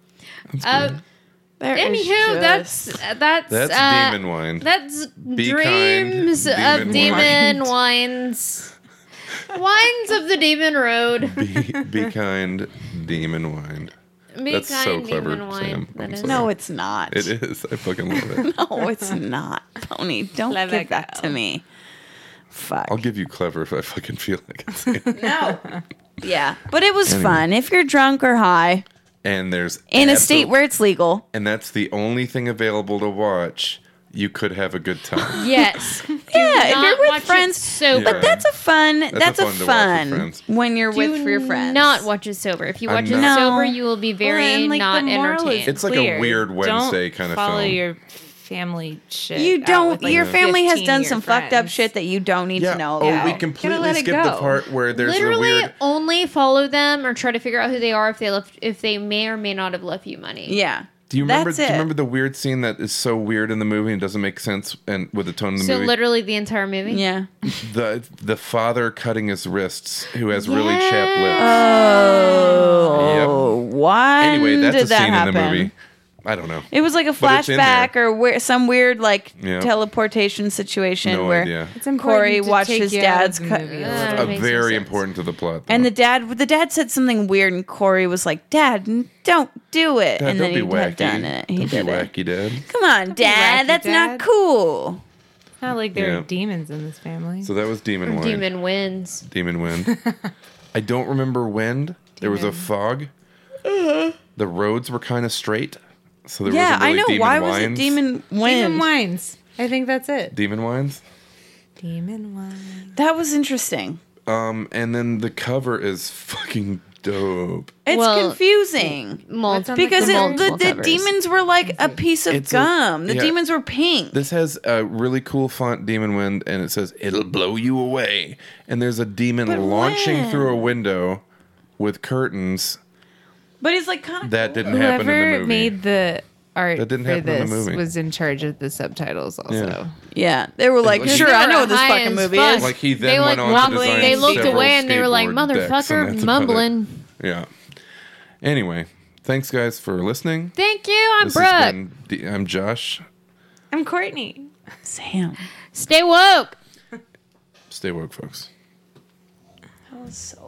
There is Anywho, just- that's That's demon wine. That's Be dreams kind, of demon demon wines. Wines of the demon road. Be kind, demon wine. Be That's so kind, clever, demon wine. Sam. That I'm is- sorry. No, it's not. It is. I fucking love it. No, it's not. Pony, don't Let give it that go. to me. Fuck. I'll give you clever if I fucking feel like it. No. Yeah, but it was fun. If you're drunk or high And there's in a absolute- state where it's legal. and that's the only thing available to watch. You could have a good time. Yes. Yeah, if not you're with watch it friends. sober. Yeah. But that's a fun. That's, That's a a fun to watch with fun friends. when you're Do with your friends. not watch it sober. If you I'm watch it not- sober, No. you will be very Well, and, like, not the moral is entertained. It's like a clear. weird Wednesday Don't kind of follow film. your family shit. You out don't. with, like, Your family has 15 done of your some fucked up friends. shit that you don't need Yeah. to know Oh, about. we Gotta completely let it skipped the go. part where there's Literally, a weird. only follow them or try to figure out who they are if they may or may not have left you money. Yeah. Do you remember? That's Do you it. remember the weird scene that is so weird in the movie and doesn't make sense and with the tone of the So movie? literally the entire movie. Yeah. The father cutting his wrists, who has really chapped lips. Oh, why Anyway, that's did a that scene happen? in the movie. I don't know. It was like a But it's in flashback there. or some weird like Yeah. teleportation situation No where idea. It's important Corey to watched take his you out of dad's the cut. movie. That makes no Very sense. important to the plot. And though. the dad said something weird, and Corey was like, "Dad, don't do it." Dad, and then don't he be had wacky. done it. He Don't did be it. wacky, Dad. Come on, be Dad. wacky, That's not Dad. cool. Not like there Yeah. are demons in this family. So that was Demon Wine. Demon wins. Demon Wind. I don't remember wind. There was a fog. The roads were kind of straight. So there Yeah, wasn't really I know. demon Why was it wines. Demon Wind? Demon wines. I think that's it. Demon wines? Demon wine. That was interesting. And then the cover is fucking dope. It's Well, confusing Multiple, because the the multiple covers. demons were like a piece of It's gum. The yeah. demons were pink. This has a really cool font, Demon Wind, and it says, "It'll blow you away." And there's a demon But launching when? through a window with curtains. But it's like kind of That didn't happen in the Whoever movie. made the art That didn't for happen in the this movie. was in charge of the subtitles also. Yeah, they were like, Like- sure, They I were know what this high fucking as movie fuck. is. Like he then They went like on mumbling. to design They looked several away and they were like, skateboard decks, and "Motherfucker, that's about it." mumbling." Yeah. Anyway, thanks guys for listening. Thank you. I'm This has Brooke. been I'm Josh. I'm Courtney. Sam. Stay woke. Stay woke, folks. That was so